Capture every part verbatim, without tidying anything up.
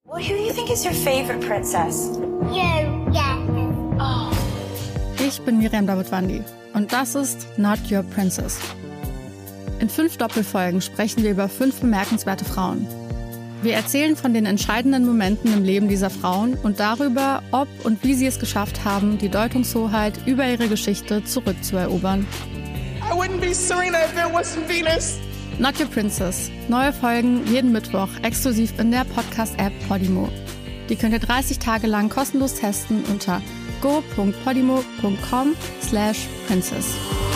Well, who do you think is your favorite princess? You, yeah. Oh. Ich bin Miriam Davidwandi und das ist Not Your Princess. In fünf Doppelfolgen sprechen wir über fünf bemerkenswerte Frauen. Wir erzählen von den entscheidenden Momenten im Leben dieser Frauen und darüber, ob und wie sie es geschafft haben, die Deutungshoheit über ihre Geschichte zurückzuerobern. I wouldn't be Serena if there wasn't Venus. Not Your Princess. Neue Folgen jeden Mittwoch exklusiv in der Podcast-App Podimo. Die könnt ihr dreißig Tage lang kostenlos testen unter go punkt podimo punkt com slash princess.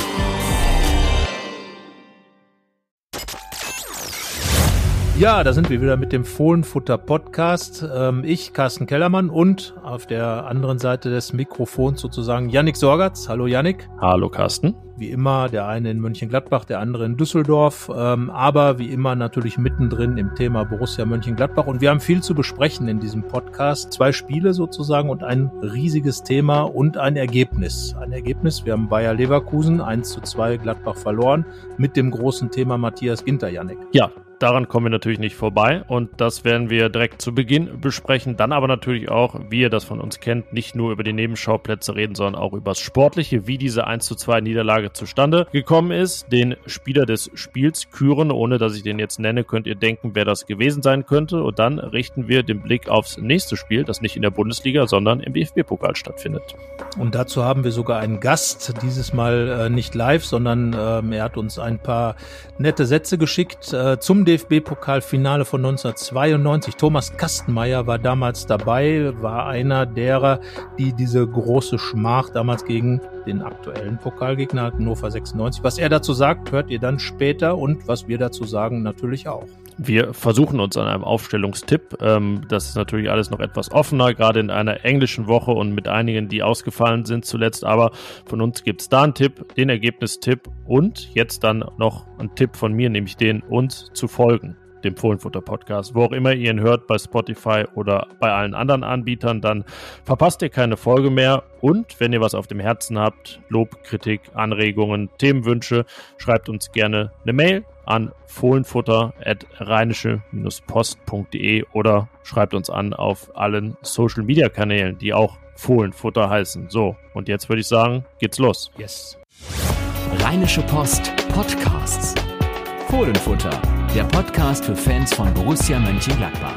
Ja, da sind wir wieder mit dem Fohlenfutter-Podcast. Ähm, ich, Carsten Kellermann, und auf der anderen Seite des Mikrofons sozusagen Yannick Sorgatz. Hallo Yannick. Hallo Carsten. Wie immer, der eine in Mönchengladbach, der andere in Düsseldorf, ähm, aber wie immer natürlich mittendrin im Thema Borussia Mönchengladbach. Und wir haben viel zu besprechen in diesem Podcast. Zwei Spiele sozusagen und ein riesiges Thema und ein Ergebnis. Ein Ergebnis, wir haben Bayer Leverkusen eins zu zwei Gladbach verloren mit dem großen Thema Matthias Ginter, Yannick. Ja, daran kommen wir natürlich nicht vorbei und das werden wir direkt zu Beginn besprechen. Dann aber natürlich auch, wie ihr das von uns kennt, nicht nur über die Nebenschauplätze reden, sondern auch über das Sportliche, wie diese eins zu zwei Niederlage zustande gekommen ist. Den Spieler des Spiels küren, ohne dass ich den jetzt nenne, könnt ihr denken, wer das gewesen sein könnte. Und dann richten wir den Blick aufs nächste Spiel, das nicht in der Bundesliga, sondern im D F B-Pokal stattfindet. Und dazu haben wir sogar einen Gast, dieses Mal äh, nicht live, sondern äh, er hat uns ein paar nette Sätze geschickt äh, zum D F B-Pokalfinale von neunzehnhundertzweiundneunzig. Thomas Kastenmeier war damals dabei, war einer derer, die diese große Schmach damals gegen den aktuellen Pokalgegner Hannover sechsundneunzig. Was er dazu sagt, hört ihr dann später und was wir dazu sagen natürlich auch. Wir versuchen uns an einem Aufstellungstipp. Ähm, das ist natürlich alles noch etwas offener, gerade in einer englischen Woche und mit einigen, die ausgefallen sind zuletzt. Aber von uns gibt es da einen Tipp, den Ergebnistipp und jetzt dann noch ein Tipp von mir, nämlich den uns zu folgen, dem Fohlenfutter-Podcast. Wo auch immer ihr ihn hört, bei Spotify oder bei allen anderen Anbietern, dann verpasst ihr keine Folge mehr. Und wenn ihr was auf dem Herzen habt, Lob, Kritik, Anregungen, Themenwünsche, schreibt uns gerne eine Mail an fohlenfutter at rheinische post punkt de oder schreibt uns an auf allen Social-Media-Kanälen, die auch Fohlenfutter heißen. So, und jetzt würde ich sagen, geht's los. Yes. Rheinische Post Podcasts. Fohlenfutter, der Podcast für Fans von Borussia Mönchengladbach.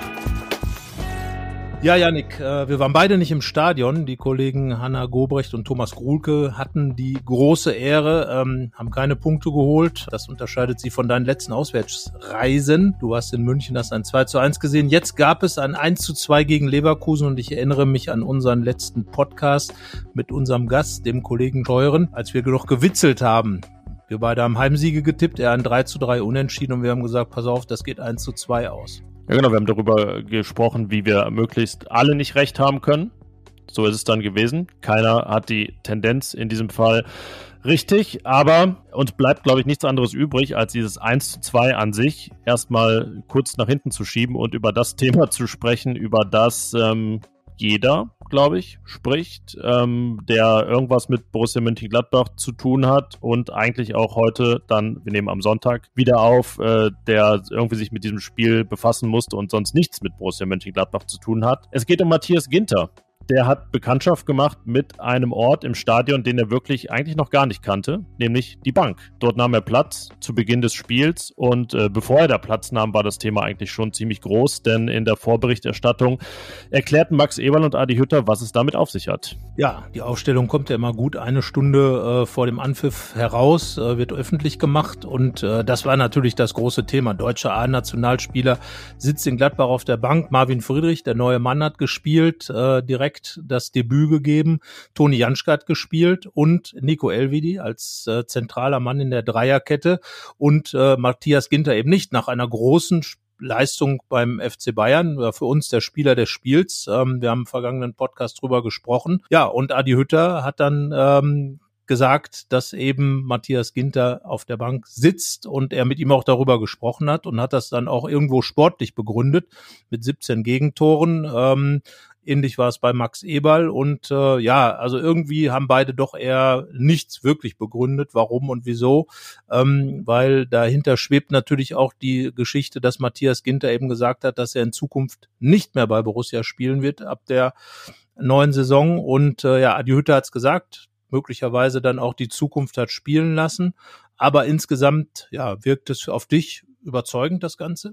Ja, Yannick, äh, wir waren beide nicht im Stadion. Die Kollegen Hanna Gobrecht und Thomas Gruhlke hatten die große Ehre, ähm, haben keine Punkte geholt. Das unterscheidet sie von deinen letzten Auswärtsreisen. Du hast in München das ein zwei zu eins gesehen. Jetzt gab es ein eins zu zwei gegen Leverkusen und ich erinnere mich an unseren letzten Podcast mit unserem Gast, dem Kollegen Scheuren, als wir noch gewitzelt haben. Wir beide haben Heimsiege getippt, er ein drei zu drei Unentschieden und wir haben gesagt, pass auf, das geht eins zu zwei aus. Ja genau, wir haben darüber gesprochen, wie wir möglichst alle nicht recht haben können. So ist es dann gewesen. Keiner hat die Tendenz in diesem Fall richtig, aber uns bleibt, glaube ich, nichts anderes übrig, als dieses eins zu zwei an sich erstmal kurz nach hinten zu schieben und über das Thema zu sprechen, über das ähm, jeder, glaube ich, spricht, ähm, der irgendwas mit Borussia Mönchengladbach zu tun hat und eigentlich auch heute dann, wir nehmen am Sonntag wieder auf, äh, der irgendwie sich mit diesem Spiel befassen musste und sonst nichts mit Borussia Mönchengladbach zu tun hat. Es geht um Matthias Ginter. Der hat Bekanntschaft gemacht mit einem Ort im Stadion, den er wirklich eigentlich noch gar nicht kannte, nämlich die Bank. Dort nahm er Platz zu Beginn des Spiels und äh, bevor er da Platz nahm, war das Thema eigentlich schon ziemlich groß, denn in der Vorberichterstattung erklärten Max Eberl und Adi Hütter, was es damit auf sich hat. Ja, die Aufstellung kommt ja immer gut eine Stunde äh, vor dem Anpfiff heraus, äh, wird öffentlich gemacht und äh, das war natürlich das große Thema. Deutscher A-Nationalspieler sitzt in Gladbach auf der Bank. Marvin Friedrich, der neue Mann, hat gespielt, äh, direkt das Debüt gegeben. Toni Janschke hat gespielt und Nico Elvedi als äh, zentraler Mann in der Dreierkette und äh, Matthias Ginter eben nicht nach einer großen Leistung beim F C Bayern, war für uns der Spieler des Spiels. Ähm, wir haben im vergangenen Podcast drüber gesprochen. Ja, und Adi Hütter hat dann ähm, gesagt, dass eben Matthias Ginter auf der Bank sitzt und er mit ihm auch darüber gesprochen hat und hat das dann auch irgendwo sportlich begründet mit siebzehn Gegentoren. Ähm, ähnlich war es bei Max Eberl und äh, ja, also irgendwie haben beide doch eher nichts wirklich begründet, warum und wieso, ähm, weil dahinter schwebt natürlich auch die Geschichte, dass Matthias Ginter eben gesagt hat, dass er in Zukunft nicht mehr bei Borussia spielen wird ab der neuen Saison und äh, ja, Adi Hütter hat es gesagt, möglicherweise dann auch die Zukunft hat spielen lassen. Aber insgesamt, ja, wirkt es auf dich überzeugend, das Ganze?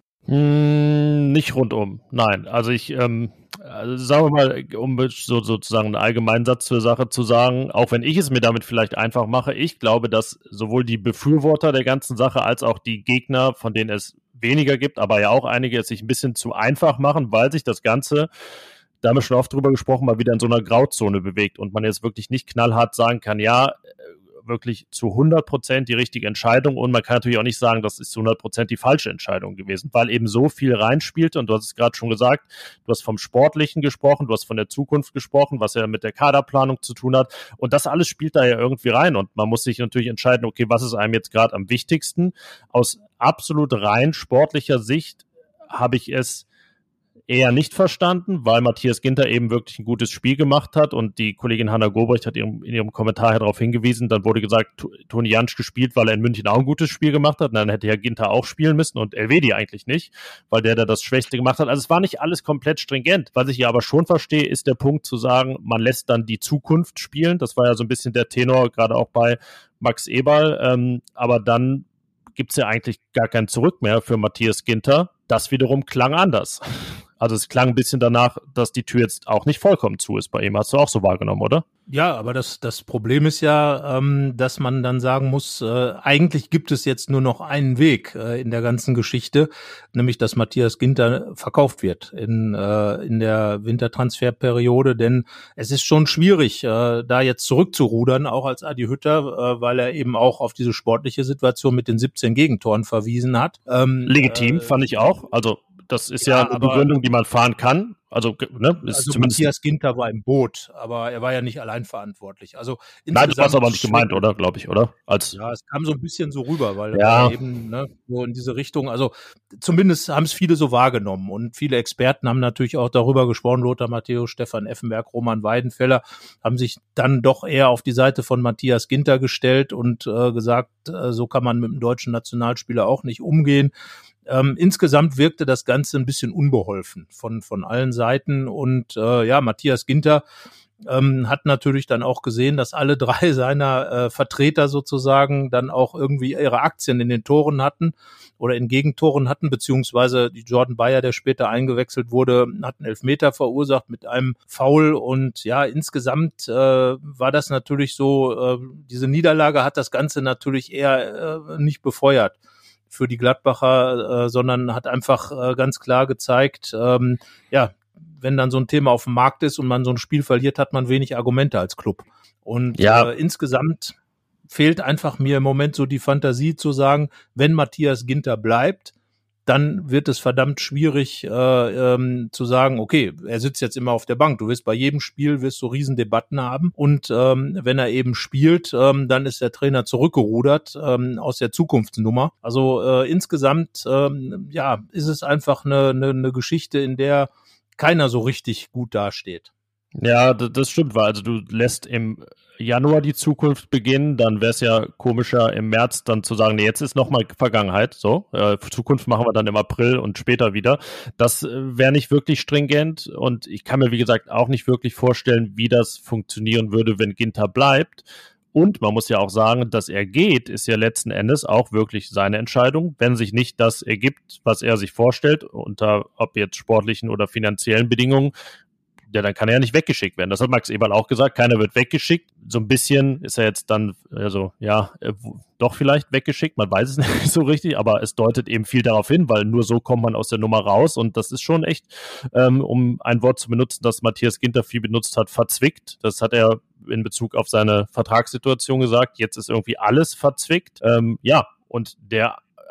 Hm, nicht rundum, nein. Also ich, ähm, also sagen wir mal, um so, sozusagen einen allgemeinen Satz zur Sache zu sagen, auch wenn ich es mir damit vielleicht einfach mache, ich glaube, dass sowohl die Befürworter der ganzen Sache als auch die Gegner, von denen es weniger gibt, aber ja auch einige, es sich ein bisschen zu einfach machen, weil sich das Ganze, da haben wir schon oft drüber gesprochen, mal wieder in so einer Grauzone bewegt und man jetzt wirklich nicht knallhart sagen kann, ja, wirklich zu hundert Prozent die richtige Entscheidung und man kann natürlich auch nicht sagen, das ist zu hundert Prozent die falsche Entscheidung gewesen, weil eben so viel reinspielte und du hast es gerade schon gesagt, du hast vom Sportlichen gesprochen, du hast von der Zukunft gesprochen, was ja mit der Kaderplanung zu tun hat und das alles spielt da ja irgendwie rein und man muss sich natürlich entscheiden, okay, was ist einem jetzt gerade am wichtigsten? Aus absolut rein sportlicher Sicht habe ich es eher nicht verstanden, weil Matthias Ginter eben wirklich ein gutes Spiel gemacht hat und die Kollegin Hanna Gobrecht hat in ihrem Kommentar darauf hingewiesen, dann wurde gesagt, Toni Jansch gespielt, weil er in München auch ein gutes Spiel gemacht hat, und dann hätte ja Ginter auch spielen müssen und Elvedi eigentlich nicht, weil der da das Schwächste gemacht hat. Also es war nicht alles komplett stringent. Was ich ja aber schon verstehe, ist der Punkt zu sagen, man lässt dann die Zukunft spielen. Das war ja so ein bisschen der Tenor, gerade auch bei Max Eberl, ähm, aber dann gibt es ja eigentlich gar kein Zurück mehr für Matthias Ginter. Das wiederum klang anders. Also es klang ein bisschen danach, dass die Tür jetzt auch nicht vollkommen zu ist bei ihm. Hast du auch so wahrgenommen, oder? Ja, aber das, das Problem ist ja, ähm, dass man dann sagen muss, äh, eigentlich gibt es jetzt nur noch einen Weg äh, in der ganzen Geschichte, nämlich dass Matthias Ginter verkauft wird in, äh, in der Wintertransferperiode, denn es ist schon schwierig, äh, da jetzt zurückzurudern, auch als Adi Hütter, äh, weil er eben auch auf diese sportliche Situation mit den siebzehn Gegentoren verwiesen hat. Ähm, Legitim, äh, fand ich auch. Also das ist ja, ja eine aber, Begründung, die man fahren kann. Also, ne, ist also zumindest Matthias Ginter war im Boot, aber er war ja nicht allein verantwortlich. Also nein, das war aber nicht gemeint, oder? Glaube ich, oder? Als ja, es kam so ein bisschen so rüber, weil ja. er eben ne, so in diese Richtung, also zumindest haben es viele so wahrgenommen und viele Experten haben natürlich auch darüber gesprochen, Lothar Matthäus, Stefan Effenberg, Roman Weidenfeller, haben sich dann doch eher auf die Seite von Matthias Ginter gestellt und äh, gesagt, äh, so kann man mit dem deutschen Nationalspieler auch nicht umgehen. Ähm, insgesamt wirkte das Ganze ein bisschen unbeholfen von von allen Seiten und äh, ja, Matthias Ginter ähm, hat natürlich dann auch gesehen, dass alle drei seiner äh, Vertreter sozusagen dann auch irgendwie ihre Aktien in den Toren hatten oder in Gegentoren hatten, beziehungsweise die Jordan Bayer, der später eingewechselt wurde, hat einen Elfmeter verursacht mit einem Foul und ja, insgesamt äh, war das natürlich so, äh, diese Niederlage hat das Ganze natürlich eher äh, nicht befeuert für die Gladbacher, äh, sondern hat einfach äh, ganz klar gezeigt, ähm, ja, wenn dann so ein Thema auf dem Markt ist und man so ein Spiel verliert, hat man wenig Argumente als Club. Und ja. äh, insgesamt fehlt einfach mir im Moment so die Fantasie zu sagen, wenn Matthias Ginter bleibt, dann wird es verdammt schwierig äh, ähm, zu sagen, okay, er sitzt jetzt immer auf der Bank. Du wirst bei jedem Spiel wirst du Riesendebatten haben und ähm, wenn er eben spielt, ähm, dann ist der Trainer zurückgerudert ähm, aus der Zukunftsnummer. Also äh, insgesamt ähm, ja, ist es einfach eine, eine, eine Geschichte, in der keiner so richtig gut dasteht. Ja, das stimmt, weil also du lässt im Januar die Zukunft beginnen, dann wäre es ja komischer im März dann zu sagen, nee, jetzt ist nochmal Vergangenheit, so, äh, Zukunft machen wir dann im April und später wieder. Das äh, wäre nicht wirklich stringent und ich kann mir, wie gesagt, auch nicht wirklich vorstellen, wie das funktionieren würde, wenn Ginter bleibt. Und man muss ja auch sagen, dass er geht, ist ja letzten Endes auch wirklich seine Entscheidung. Wenn sich nicht das ergibt, was er sich vorstellt, unter ob jetzt sportlichen oder finanziellen Bedingungen, ja, dann kann er ja nicht weggeschickt werden. Das hat Max Eberl auch gesagt, keiner wird weggeschickt. So ein bisschen ist er jetzt dann, also ja, doch vielleicht weggeschickt, man weiß es nicht so richtig, aber es deutet eben viel darauf hin, weil nur so kommt man aus der Nummer raus und das ist schon echt, ähm, um ein Wort zu benutzen, das Matthias Ginter viel benutzt hat, verzwickt. Das hat er in Bezug auf seine Vertragssituation gesagt. Jetzt ist irgendwie alles verzwickt. Ähm, ja, und der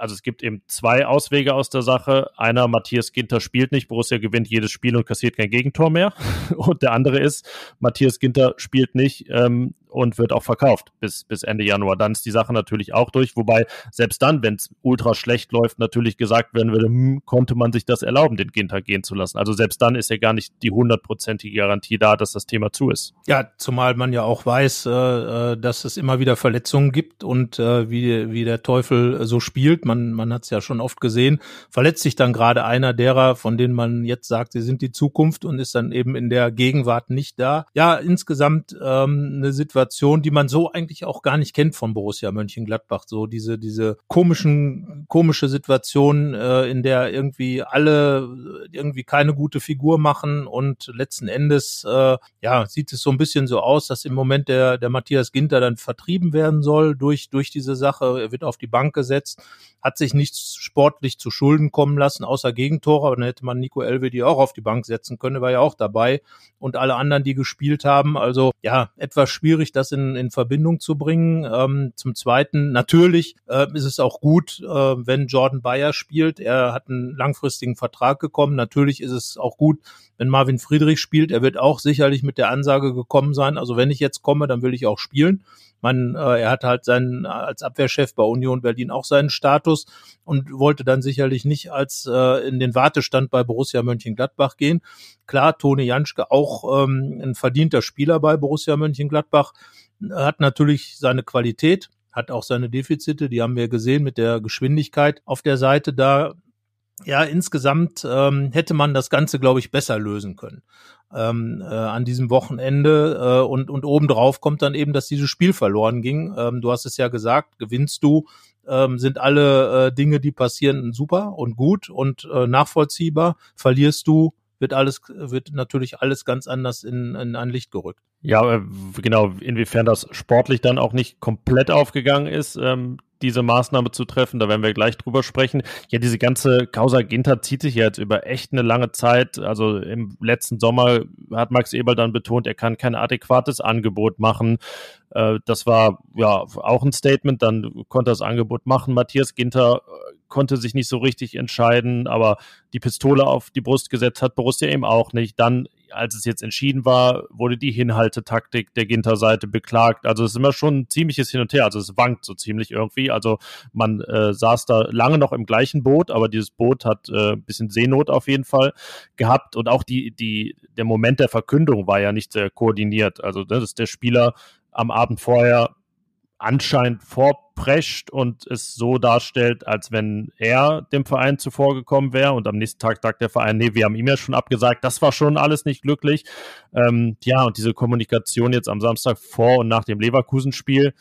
also es gibt eben zwei Auswege aus der Sache. Einer, Matthias Ginter spielt nicht, Borussia gewinnt jedes Spiel und kassiert kein Gegentor mehr. Und der andere ist, Matthias Ginter spielt nicht ähm, und wird auch verkauft bis, bis Ende Januar. Dann ist die Sache natürlich auch durch, wobei selbst dann, wenn es ultra schlecht läuft, natürlich gesagt werden würde, hm, konnte man sich das erlauben, den Ginter gehen zu lassen. Also selbst dann ist ja gar nicht die hundertprozentige Garantie da, dass das Thema zu ist. Ja, zumal man ja auch weiß, äh, dass es immer wieder Verletzungen gibt und äh, wie, wie der Teufel so spielt. Man, man hat es ja schon oft gesehen. Verletzt sich dann gerade einer derer, von denen man jetzt sagt, sie sind die Zukunft und ist dann eben in der Gegenwart nicht da. Ja, insgesamt ähm, eine Situation, die man so eigentlich auch gar nicht kennt von Borussia Mönchengladbach. So diese diese komischen komische Situation, äh, in der irgendwie alle irgendwie keine gute Figur machen und letzten Endes äh, ja sieht es so ein bisschen so aus, dass im Moment der der Matthias Ginter dann vertrieben werden soll durch durch diese Sache. Er wird auf die Bank gesetzt, hat sich nichts sportlich zu Schulden kommen lassen, außer Gegentore. Aber dann hätte man Nico Elvedi auch auf die Bank setzen können, war ja auch dabei. Und alle anderen, die gespielt haben. Also ja, etwas schwierig, das in, in Verbindung zu bringen. Ähm, zum Zweiten, natürlich äh, ist es auch gut, äh, wenn Jordan Bayer spielt. Er hat einen langfristigen Vertrag bekommen. Natürlich ist es auch gut, wenn Marvin Friedrich spielt. Er wird auch sicherlich mit der Ansage gekommen sein, also wenn ich jetzt komme, dann will ich auch spielen. Man, äh, er hat halt seinen als Abwehrchef bei Union Berlin auch seinen Status und wollte dann sicherlich nicht als äh, in den Wartestand bei Borussia Mönchengladbach gehen. Klar, Toni Janschke auch ähm, ein verdienter Spieler bei Borussia Mönchengladbach, hat natürlich seine Qualität, hat auch seine Defizite, die haben wir gesehen mit der Geschwindigkeit auf der Seite da. Ja, insgesamt ähm, hätte man das Ganze, glaube ich, besser lösen können ähm, äh, an diesem Wochenende. Äh, und, und obendrauf kommt dann eben, dass dieses Spiel verloren ging. Ähm, du hast es ja gesagt, gewinnst du, ähm, sind alle äh, Dinge, die passieren, super und gut und äh, nachvollziehbar. Verlierst du, wird alles, wird natürlich alles ganz anders in, in ein Licht gerückt. Ja, genau, inwiefern das sportlich dann auch nicht komplett aufgegangen ist, ähm, diese Maßnahme zu treffen, da werden wir gleich drüber sprechen. Ja, diese ganze Causa Ginter zieht sich ja jetzt über echt eine lange Zeit. Also im letzten Sommer hat Max Eberl dann betont, er kann kein adäquates Angebot machen. Äh, das war ja auch ein Statement, dann konnte er das Angebot machen. Matthias Ginter konnte sich nicht so richtig entscheiden, aber die Pistole auf die Brust gesetzt hat Borussia eben auch nicht. Dann, als es jetzt entschieden war, wurde die Hinhaltetaktik der Ginter-Seite beklagt. Also es ist immer schon ein ziemliches Hin und Her. Also es wankt so ziemlich irgendwie. Also man äh, saß da lange noch im gleichen Boot, aber dieses Boot hat äh, ein bisschen Seenot auf jeden Fall gehabt. Und auch die, die, der Moment der Verkündung war ja nicht sehr koordiniert. Also das ist der Spieler am Abend vorher anscheinend vorprescht und es so darstellt, als wenn er dem Verein zuvorgekommen wäre und am nächsten Tag sagt der Verein, nee, wir haben ihm ja schon abgesagt, das war schon alles nicht glücklich. Ähm, ja, und diese Kommunikation jetzt am Samstag vor und nach dem Leverkusen-Spiel,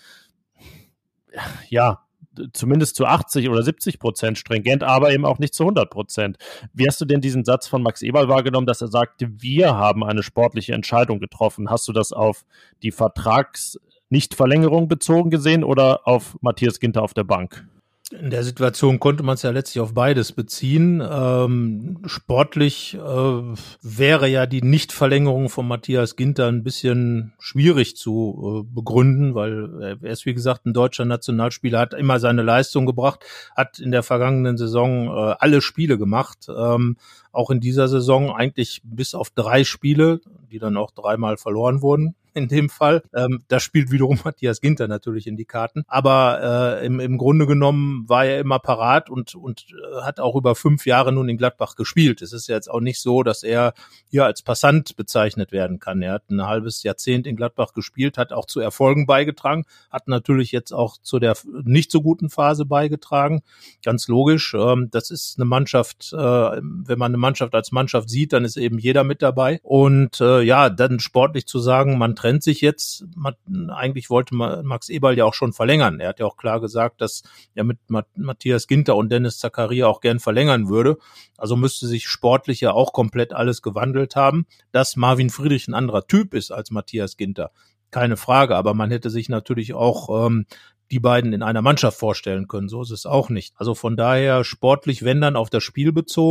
ja, zumindest zu achtzig oder siebzig Prozent stringent, aber eben auch nicht zu hundert Prozent. Wie hast du denn diesen Satz von Max Eberl wahrgenommen, dass er sagte, wir haben eine sportliche Entscheidung getroffen? Hast du das auf die Vertrags- Nicht-Verlängerung bezogen gesehen oder auf Matthias Ginter auf der Bank? In der Situation konnte man es ja letztlich auf beides beziehen. Ähm, sportlich äh, wäre ja die Nichtverlängerung von Matthias Ginter ein bisschen schwierig zu äh, begründen, weil er ist, wie gesagt, ein deutscher Nationalspieler, hat immer seine Leistung gebracht, hat in der vergangenen Saison äh, alle Spiele gemacht, ähm, auch in dieser Saison eigentlich bis auf drei Spiele, die dann auch dreimal verloren wurden. In dem Fall. Ähm, da spielt wiederum Matthias Ginter natürlich in die Karten. Aber äh, im, im Grunde genommen war er immer parat und, und äh, hat auch über fünf Jahre nun in Gladbach gespielt. Es ist ja jetzt auch nicht so, dass er hier als Passant bezeichnet werden kann. Er hat ein halbes Jahrzehnt in Gladbach gespielt, hat auch zu Erfolgen beigetragen, hat natürlich jetzt auch zu der nicht so guten Phase beigetragen. Ganz logisch. Ähm, das ist eine Mannschaft, äh, wenn man eine Mannschaft als Mannschaft sieht, dann ist eben jeder mit dabei. Und äh, ja, dann sportlich zu sagen, man trennt sich jetzt. Eigentlich wollte Max Eberl ja auch schon verlängern. Er hat ja auch klar gesagt, dass er mit Matthias Ginter und Dennis Zakaria auch gern verlängern würde. Also müsste sich sportlich ja auch komplett alles gewandelt haben. Dass Marvin Friedrich ein anderer Typ ist als Matthias Ginter, keine Frage. Aber man hätte sich natürlich auch ähm, die beiden in einer Mannschaft vorstellen können. So ist es auch nicht. Also von daher sportlich, wenn dann auf das Spiel bezogen,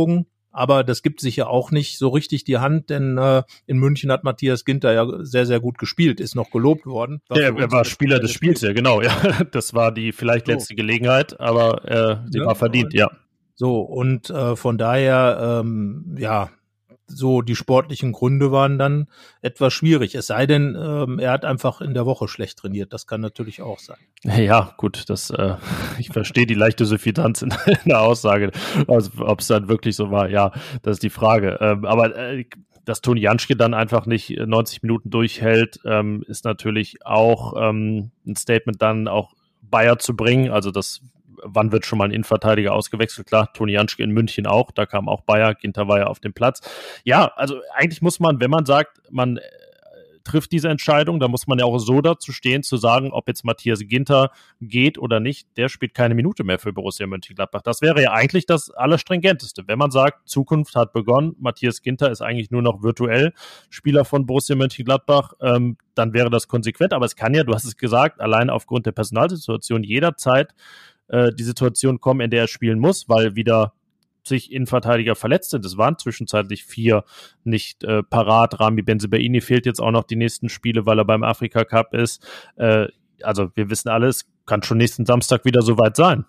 Aber das gibt sich ja auch nicht so richtig die Hand, denn äh, in München hat Matthias Ginter ja sehr, sehr gut gespielt, ist noch gelobt worden. War ja, er war Spieler des Spiels, ja genau. Ja. Das war die vielleicht so. letzte Gelegenheit, aber äh, sie ja, war verdient, ja. So, und äh, von daher, ähm, ja, so die sportlichen Gründe waren dann etwas schwierig. Es sei denn, ähm, er hat einfach in der Woche schlecht trainiert. Das kann natürlich auch sein. Ja, gut, das äh, ich verstehe die leichte Suffisanz in, in der Aussage. Also, ob es dann wirklich so war, ja, das ist die Frage. Ähm, aber äh, dass Toni Janschke dann einfach nicht neunzig Minuten durchhält, ähm, ist natürlich auch ähm, ein Statement dann auch Bayer zu bringen. Also das Wann wird schon mal ein Innenverteidiger ausgewechselt? Klar, Toni Janschke in München auch, da kam auch Bayer, Ginter war ja auf dem Platz. Ja, also eigentlich muss man, wenn man sagt, man äh, trifft diese Entscheidung, da muss man ja auch so dazu stehen, zu sagen, ob jetzt Matthias Ginter geht oder nicht, der spielt keine Minute mehr für Borussia Mönchengladbach. Das wäre ja eigentlich das Allerstringenteste. Wenn man sagt, Zukunft hat begonnen, Matthias Ginter ist eigentlich nur noch virtuell Spieler von Borussia Mönchengladbach, ähm, dann wäre das konsequent. Aber es kann ja, du hast es gesagt, allein aufgrund der Personalsituation jederzeit die Situation kommen, in der er spielen muss, weil wieder sich Innenverteidiger verletzt sind. Es waren zwischenzeitlich vier nicht äh, parat. Rami Bensebaini fehlt jetzt auch noch die nächsten Spiele, weil er beim Afrika Cup ist. Äh, also wir wissen alles, kann schon nächsten Samstag wieder soweit sein.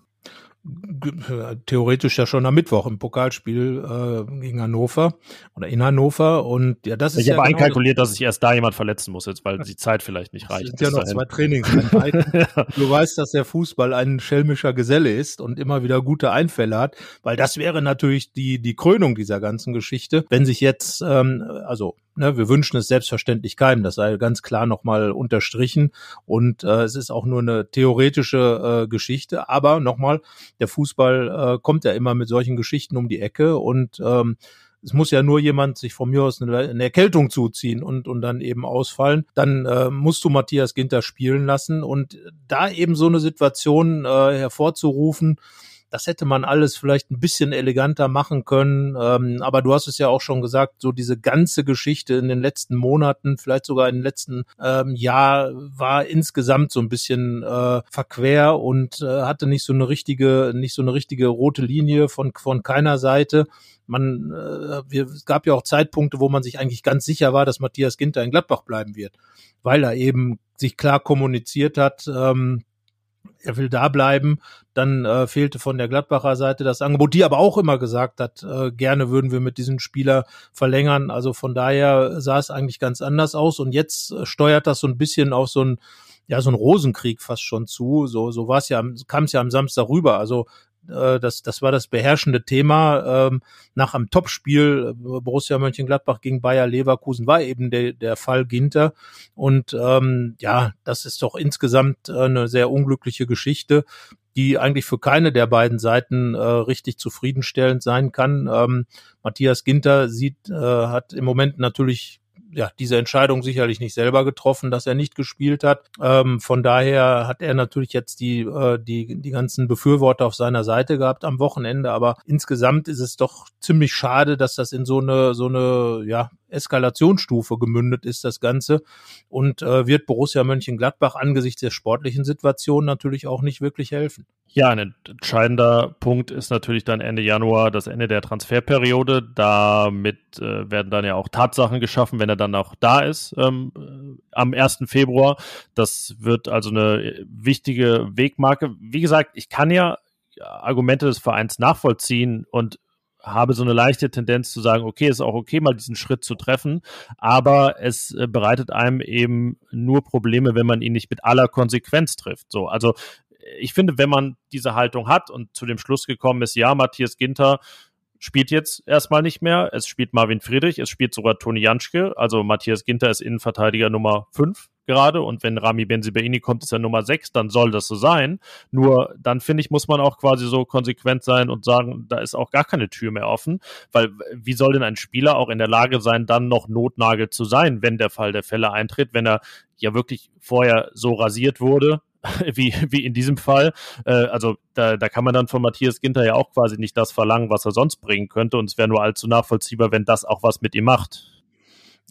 Theoretisch ja schon am Mittwoch im Pokalspiel äh, gegen Hannover oder in Hannover und ja, das ist ich ja habe genau einkalkuliert, dass sich erst da jemand verletzen muss jetzt, weil die Zeit vielleicht nicht reicht. Es sind ja noch dahin. zwei Trainingseinheiten. Ja. Du weißt, dass der Fußball ein schelmischer Geselle ist und immer wieder gute Einfälle hat, weil das wäre natürlich die die Krönung dieser ganzen Geschichte, wenn sich jetzt ähm, also ne, wir wünschen es selbstverständlich keinem, das sei ganz klar nochmal unterstrichen und äh, es ist auch nur eine theoretische äh, Geschichte, aber nochmal, der Fußball äh, kommt ja immer mit solchen Geschichten um die Ecke und ähm, es muss ja nur jemand sich von mir aus eine, eine Erkältung zuziehen und und dann eben ausfallen. Dann äh, musst du Matthias Ginter spielen lassen und da eben so eine Situation äh, hervorzurufen, das hätte man alles vielleicht ein bisschen eleganter machen können, ähm, aber du hast es ja auch schon gesagt, so diese ganze Geschichte in den letzten Monaten, vielleicht sogar im letzten ähm, Jahr, war insgesamt so ein bisschen äh, verquer und äh, hatte nicht so eine richtige, nicht so eine richtige rote Linie von von keiner Seite. Man, äh, wir, es gab ja auch Zeitpunkte, wo man sich eigentlich ganz sicher war, dass Matthias Ginter in Gladbach bleiben wird, weil er eben sich klar kommuniziert hat, ähm, er will da bleiben, dann äh, fehlte von der Gladbacher Seite das Angebot, die aber auch immer gesagt hat, äh, gerne würden wir mit diesem Spieler verlängern, also von daher sah es eigentlich ganz anders aus und jetzt äh, steuert das so ein bisschen auf so ein, ja, so ein Rosenkrieg fast schon zu, so, so war es ja, kam es ja am Samstag rüber, also Das, das war das beherrschende Thema. Ähm, nach einem Topspiel Borussia Mönchengladbach gegen Bayer Leverkusen war eben der, der Fall Ginter. Und ähm, ja, das ist doch insgesamt eine sehr unglückliche Geschichte, die eigentlich für keine der beiden Seiten äh, richtig zufriedenstellend sein kann. Ähm, Matthias Ginter sieht, äh, hat im Moment natürlich ja diese Entscheidung sicherlich nicht selber getroffen, dass er nicht gespielt hat. Ähm, von daher hat er natürlich jetzt die äh, die die ganzen Befürworter auf seiner Seite gehabt am Wochenende, aber insgesamt ist es doch ziemlich schade, dass das in so eine so eine ja Eskalationsstufe gemündet ist, das Ganze, und äh, wird Borussia Mönchengladbach angesichts der sportlichen Situation natürlich auch nicht wirklich helfen. Ja, ein entscheidender Punkt ist natürlich dann Ende Januar das Ende der Transferperiode. Damit äh, werden dann ja auch Tatsachen geschaffen, wenn er dann auch da ist ähm, am ersten Februar. Das wird also eine wichtige Wegmarke. Wie gesagt, ich kann ja Argumente des Vereins nachvollziehen und habe so eine leichte Tendenz zu sagen, okay, ist auch okay, mal diesen Schritt zu treffen, aber es äh, bereitet einem eben nur Probleme, wenn man ihn nicht mit aller Konsequenz trifft. So, also ich finde, wenn man diese Haltung hat und zu dem Schluss gekommen ist, ja, Matthias Ginter spielt jetzt erstmal nicht mehr, es spielt Marvin Friedrich, es spielt sogar Toni Janschke, also Matthias Ginter ist Innenverteidiger Nummer fünf gerade, und wenn Rami Bensebaini kommt, ist er Nummer sechs, dann soll das so sein. Nur dann, finde ich, muss man auch quasi so konsequent sein und sagen, da ist auch gar keine Tür mehr offen, weil wie soll denn ein Spieler auch in der Lage sein, dann noch Notnagel zu sein, wenn der Fall der Fälle eintritt, wenn er ja wirklich vorher so rasiert wurde, wie wie in diesem Fall. Äh, also da, da kann man dann von Matthias Ginter ja auch quasi nicht das verlangen, was er sonst bringen könnte, und es wäre nur allzu nachvollziehbar, wenn das auch was mit ihm macht.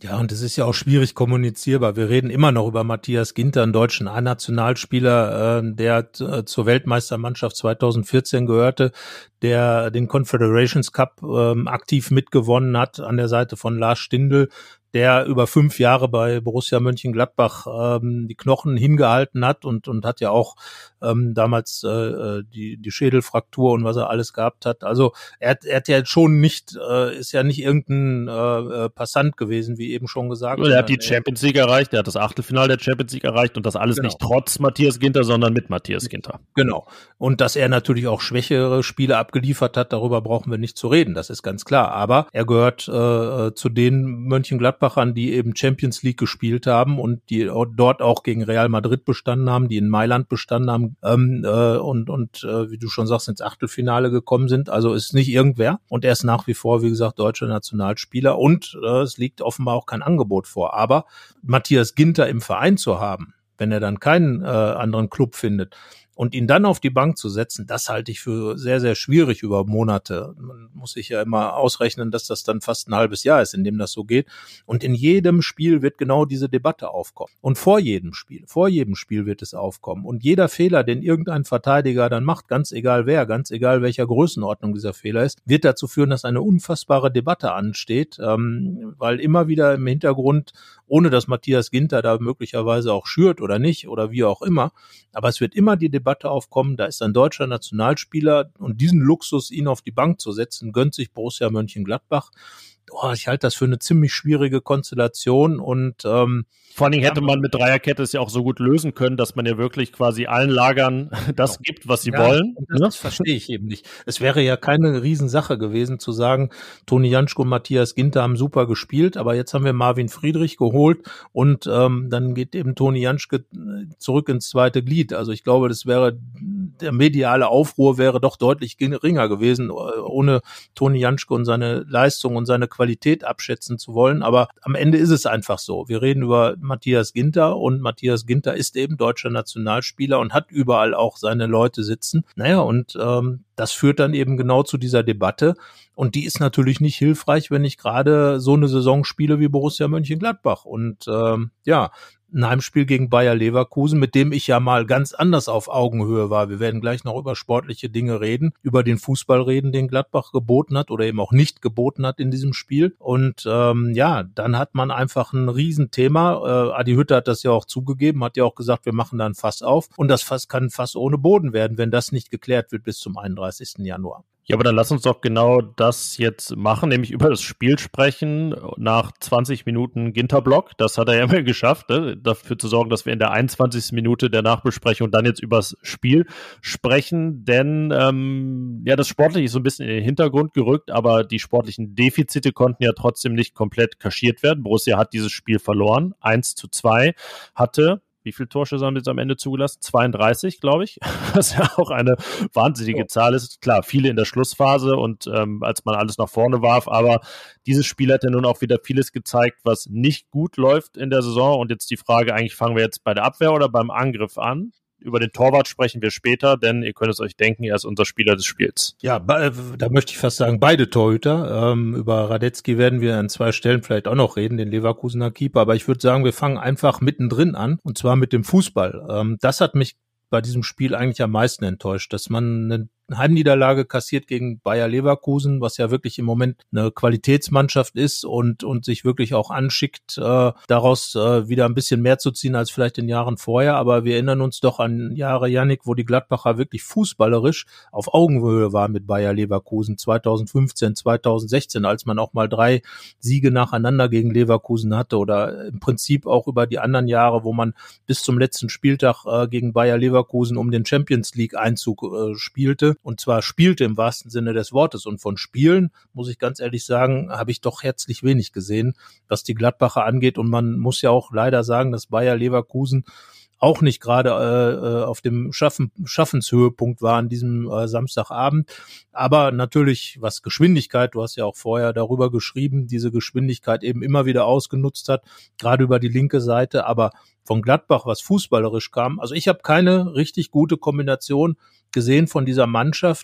Ja, und es ist ja auch schwierig kommunizierbar. Wir reden immer noch über Matthias Ginter, einen deutschen A-Nationalspieler, äh, der äh, zur Weltmeistermannschaft zweitausendvierzehn gehörte, der den Confederations Cup äh, aktiv mitgewonnen hat an der Seite von Lars Stindl, der über fünf Jahre bei Borussia Mönchengladbach ähm, die Knochen hingehalten hat und und hat ja auch ähm, damals äh, die die Schädelfraktur und was er alles gehabt hat. Also er, er hat ja schon nicht, äh, ist ja nicht irgendein äh, Passant gewesen, wie eben schon gesagt. Er hat die Champions League erreicht, er hat das Achtelfinale der Champions League erreicht und das alles genau. Nicht trotz Matthias Ginter, sondern mit Matthias Ginter. Genau. Und dass er natürlich auch schwächere Spiele abgeliefert hat, darüber brauchen wir nicht zu reden, das ist ganz klar. Aber er gehört äh, zu den Mönchengladbachern, die eben Champions League gespielt haben und die dort auch gegen Real Madrid bestanden haben, die in Mailand bestanden haben ähm, äh, und, und äh, wie du schon sagst, ins Achtelfinale gekommen sind. Also ist nicht irgendwer. Und er ist nach wie vor, wie gesagt, deutscher Nationalspieler und äh, es liegt offenbar auch kein Angebot vor. Aber Matthias Ginter im Verein zu haben, wenn er dann keinen äh, anderen Club findet, und ihn dann auf die Bank zu setzen, das halte ich für sehr, sehr schwierig über Monate. Man muss sich ja immer ausrechnen, dass das dann fast ein halbes Jahr ist, in dem das so geht. Und in jedem Spiel wird genau diese Debatte aufkommen. Und vor jedem Spiel, vor jedem Spiel wird es aufkommen. Und jeder Fehler, den irgendein Verteidiger dann macht, ganz egal wer, ganz egal welcher Größenordnung dieser Fehler ist, wird dazu führen, dass eine unfassbare Debatte ansteht, ähm, weil immer wieder im Hintergrund, ohne dass Matthias Ginter da möglicherweise auch schürt oder nicht oder wie auch immer, aber es wird immer die Debatte aufkommen, da ist ein deutscher Nationalspieler und diesen Luxus, ihn auf die Bank zu setzen, gönnt sich Borussia Mönchengladbach. Oh, ich halte das für eine ziemlich schwierige Konstellation und ähm, vor allen Dingen hätte man mit Dreierkette es ja auch so gut lösen können, dass man ja wirklich quasi allen Lagern das genau. gibt, was sie ja, wollen. Das, das verstehe ich eben nicht. Es wäre ja keine Riesensache gewesen zu sagen, Toni Janschke und Matthias Ginter haben super gespielt, aber jetzt haben wir Marvin Friedrich geholt und ähm, dann geht eben Toni Janschke zurück ins zweite Glied. Also ich glaube, das wäre, der mediale Aufruhr wäre doch deutlich geringer gewesen, ohne Toni Janschke und seine Leistung und seine Qualität abschätzen zu wollen. Aber am Ende ist es einfach so. Wir reden über Matthias Ginter und Matthias Ginter ist eben deutscher Nationalspieler und hat überall auch seine Leute sitzen. Naja, und ähm, das führt dann eben genau zu dieser Debatte und die ist natürlich nicht hilfreich, wenn ich gerade so eine Saison spiele wie Borussia Mönchengladbach und ähm, ja, ein Heimspiel gegen Bayer Leverkusen, mit dem ich ja mal ganz anders auf Augenhöhe war. Wir werden gleich noch über sportliche Dinge reden, über den Fußball reden, den Gladbach geboten hat oder eben auch nicht geboten hat in diesem Spiel. Und ähm, ja, dann hat man einfach ein Riesenthema. Äh, Adi Hütter hat das ja auch zugegeben, hat ja auch gesagt, wir machen da ein Fass auf. Und das Fass kann Fass ohne Boden werden, wenn das nicht geklärt wird bis zum einunddreißigsten Januar. Ja, aber dann lass uns doch genau das jetzt machen, nämlich über das Spiel sprechen nach zwanzig Minuten Ginterblock. Das hat er ja immer geschafft, ne? Dafür zu sorgen, dass wir in der einundzwanzigsten Minute der Nachbesprechung dann jetzt übers Spiel sprechen, denn ähm, ja, das Sportliche ist so ein bisschen in den Hintergrund gerückt, aber die sportlichen Defizite konnten ja trotzdem nicht komplett kaschiert werden. Borussia hat dieses Spiel verloren, eins zu zwei, hatte wie viele Torschüsse haben wir jetzt am Ende zugelassen? zweiunddreißig, glaube ich. Was ja auch eine wahnsinnige oh. Zahl ist. Klar, viele in der Schlussphase und ähm, als man alles nach vorne warf, aber dieses Spiel hat ja nun auch wieder vieles gezeigt, was nicht gut läuft in der Saison. Und jetzt die Frage, eigentlich fangen wir jetzt bei der Abwehr oder beim Angriff an? Über den Torwart sprechen wir später, denn ihr könnt es euch denken, er ist unser Spieler des Spiels. Ja, da möchte ich fast sagen, beide Torhüter. Ähm, über Radetzky werden wir an zwei Stellen vielleicht auch noch reden, den Leverkusener Keeper. Aber ich würde sagen, wir fangen einfach mittendrin an, und zwar mit dem Fußball. Ähm, das hat mich bei diesem Spiel eigentlich am meisten enttäuscht, dass man eine Heimniederlage kassiert gegen Bayer Leverkusen, was ja wirklich im Moment eine Qualitätsmannschaft ist und und sich wirklich auch anschickt, äh, daraus äh, wieder ein bisschen mehr zu ziehen als vielleicht in Jahren vorher. Aber wir erinnern uns doch an Jahre, Yannick, wo die Gladbacher wirklich fußballerisch auf Augenhöhe waren mit Bayer Leverkusen, zweitausendfünfzehn, zweitausendsechzehn, als man auch mal drei Siege nacheinander gegen Leverkusen hatte, oder im Prinzip auch über die anderen Jahre, wo man bis zum letzten Spieltag äh, gegen Bayer Leverkusen um den Champions League Einzug äh, spielte. Und zwar spielte im wahrsten Sinne des Wortes. Und von Spielen, muss ich ganz ehrlich sagen, habe ich doch herzlich wenig gesehen, was die Gladbacher angeht. Und man muss ja auch leider sagen, dass Bayer Leverkusen auch nicht gerade äh, auf dem Schaffen, Schaffenshöhepunkt war an diesem äh, Samstagabend. Aber natürlich, was Geschwindigkeit, du hast ja auch vorher darüber geschrieben, diese Geschwindigkeit eben immer wieder ausgenutzt hat, gerade über die linke Seite. Aber von Gladbach, was fußballerisch kam, also ich habe keine richtig gute Kombination gesehen von dieser Mannschaft,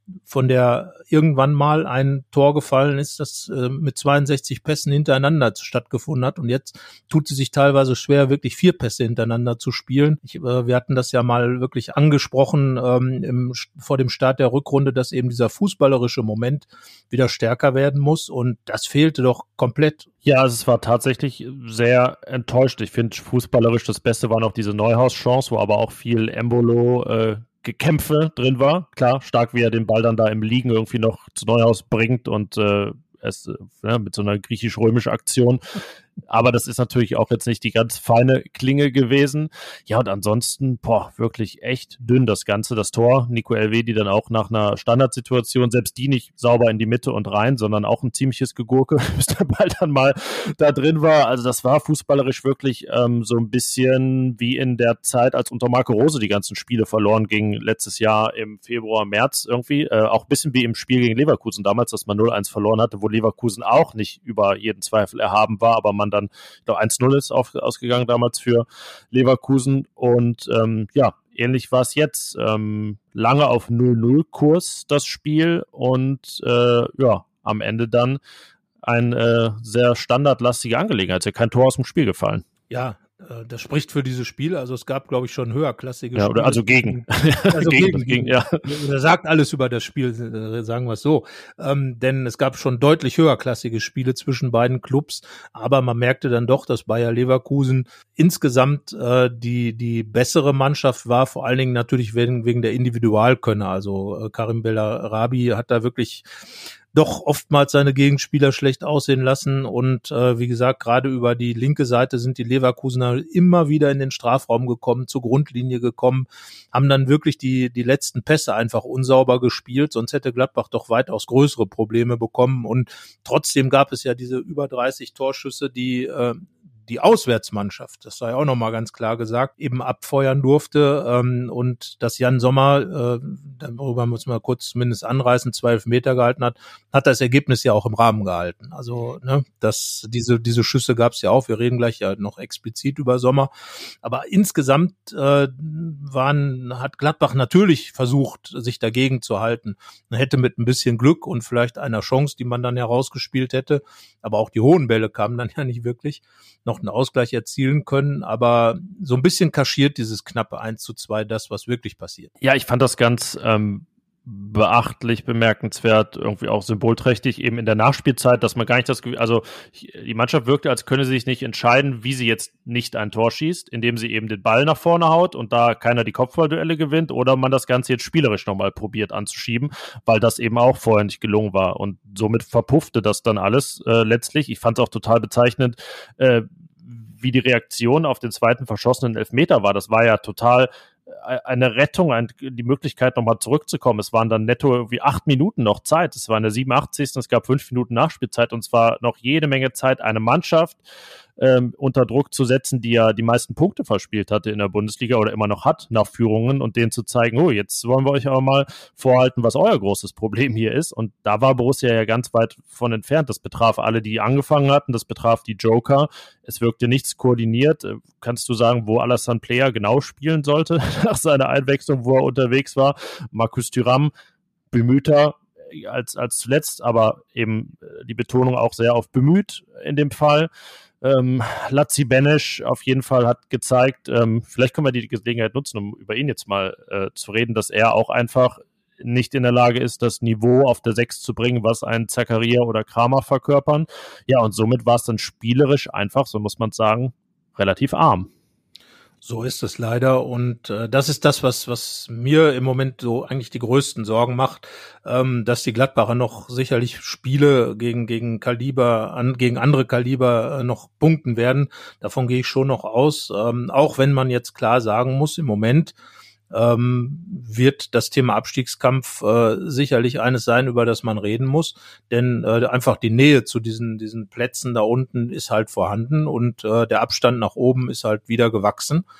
von der irgendwann mal ein Tor gefallen ist, das äh, mit zweiundsechzig Pässen hintereinander stattgefunden hat. Und jetzt tut sie sich teilweise schwer, wirklich vier Pässe hintereinander zu spielen. Ich, äh, wir hatten das ja mal wirklich angesprochen ähm, im, vor dem Start der Rückrunde, dass eben dieser fußballerische Moment wieder stärker werden muss. Und das fehlte doch komplett. Ja, also es war tatsächlich sehr enttäuscht. Ich finde, fußballerisch das Beste war noch diese Neuhaus-Chance, wo aber auch viel Embolo äh, Gekämpfe drin war. Klar, stark, wie er den Ball dann da im Liegen irgendwie noch zu Neuhaus bringt und äh, es ja, mit so einer griechisch-römischen Aktion. Aber das ist natürlich auch jetzt nicht die ganz feine Klinge gewesen. Ja, und ansonsten, boah, wirklich echt dünn das Ganze. Das Tor, Nico Elvedi dann auch nach einer Standardsituation, selbst die nicht sauber in die Mitte und rein, sondern auch ein ziemliches Gegurke, bis der Ball dann mal da drin war. Also das war fußballerisch wirklich ähm, so ein bisschen wie in der Zeit, als unter Marco Rose die ganzen Spiele verloren gingen, letztes Jahr im Februar, März irgendwie. Äh, auch ein bisschen wie im Spiel gegen Leverkusen damals, dass man null eins verloren hatte, wo Leverkusen auch nicht über jeden Zweifel erhaben war, aber man dann, ich glaube, eins null ist auf, ausgegangen damals für Leverkusen und ähm, ja, ähnlich war es jetzt. Ähm, lange auf null null Kurs das Spiel und äh, ja, am Ende dann eine äh, sehr standardlastige Angelegenheit. Es ist ja kein Tor aus dem Spiel gefallen. Ja, das spricht für dieses Spiel. Also es gab, glaube ich, schon höherklassige ja, Spiele. Also gegen. Also gegen, gegen, gegen ja. Das sagt alles über das Spiel, sagen wir es so. Ähm, denn es gab schon deutlich höherklassige Spiele zwischen beiden Clubs. Aber man merkte dann doch, dass Bayer Leverkusen insgesamt äh, die die bessere Mannschaft war. Vor allen Dingen natürlich wegen, wegen der Individualkönner. Also äh, Karim Bellarabi hat da wirklich doch oftmals seine Gegenspieler schlecht aussehen lassen und äh, wie gesagt, gerade über die linke Seite sind die Leverkusener immer wieder in den Strafraum gekommen, zur Grundlinie gekommen, haben dann wirklich die die letzten Pässe einfach unsauber gespielt, sonst hätte Gladbach doch weitaus größere Probleme bekommen und trotzdem gab es ja diese über dreißig Torschüsse, die äh, die Auswärtsmannschaft, das sei auch nochmal ganz klar gesagt, eben abfeuern durfte ähm, und dass Jan Sommer, äh, darüber muss man kurz zumindest anreißen, zwölf Meter gehalten hat, hat das Ergebnis ja auch im Rahmen gehalten. Also ne, das, diese diese Schüsse gab es ja auch, wir reden gleich ja noch explizit über Sommer, aber insgesamt äh, waren hat Gladbach natürlich versucht, sich dagegen zu halten. Man hätte mit ein bisschen Glück und vielleicht einer Chance, die man dann herausgespielt hätte, aber auch die hohen Bälle kamen dann ja nicht wirklich, noch einen Ausgleich erzielen können, aber so ein bisschen kaschiert dieses knappe eins zu zwei das, was wirklich passiert. Ja, ich fand das ganz ähm, beachtlich, bemerkenswert, irgendwie auch symbolträchtig, eben in der Nachspielzeit, dass man gar nicht das Gefühl, also die Mannschaft wirkte, als könne sie sich nicht entscheiden, wie sie jetzt nicht ein Tor schießt, indem sie eben den Ball nach vorne haut und da keiner die Kopfballduelle gewinnt oder man das Ganze jetzt spielerisch nochmal probiert anzuschieben, weil das eben auch vorher nicht gelungen war und somit verpuffte das dann alles äh, letztlich. Ich fand es auch total bezeichnend, äh, wie die Reaktion auf den zweiten verschossenen Elfmeter war. Das war ja total eine Rettung, ein, die Möglichkeit nochmal zurückzukommen. Es waren dann netto irgendwie acht Minuten noch Zeit. Es war in der siebenundachtzigsten Es gab fünf Minuten Nachspielzeit und es war noch jede Menge Zeit, eine Mannschaft ähm, unter Druck zu setzen, die ja die meisten Punkte verspielt hatte in der Bundesliga oder immer noch hat nach Führungen und denen zu zeigen, oh, jetzt wollen wir euch aber mal vorhalten, was euer großes Problem hier ist. Und da war Borussia ja ganz weit von entfernt. Das betraf alle, die angefangen hatten. Das betraf die Joker. Es wirkte nichts koordiniert. Kannst du sagen, wo Alassane Player genau spielen sollte nach seiner Einwechslung, wo er unterwegs war? Marcus Thuram, bemühter als, als zuletzt, aber eben die Betonung auch sehr auf bemüht in dem Fall. Ähm, Lazzi Benesch auf jeden Fall hat gezeigt, ähm, vielleicht können wir die Gelegenheit nutzen, um über ihn jetzt mal äh, zu reden, dass er auch einfach nicht in der Lage ist, das Niveau auf der sechs zu bringen, was ein Zakaria oder Kramer verkörpern. Ja, und somit war es dann spielerisch einfach, so muss man sagen, relativ arm. So ist es leider und äh, das ist das, was was mir im Moment so eigentlich die größten Sorgen macht, ähm, dass die Gladbacher noch sicherlich Spiele gegen gegen Kaliber an gegen andere Kaliber äh, noch punkten werden. Davon gehe ich schon noch aus, ähm, auch wenn man jetzt klar sagen muss, im Moment ähm, wird das Thema Abstiegskampf äh, sicherlich eines sein, über das man reden muss, denn äh, einfach die Nähe zu diesen diesen Plätzen da unten ist halt vorhanden und äh, der Abstand nach oben ist halt wieder gewachsen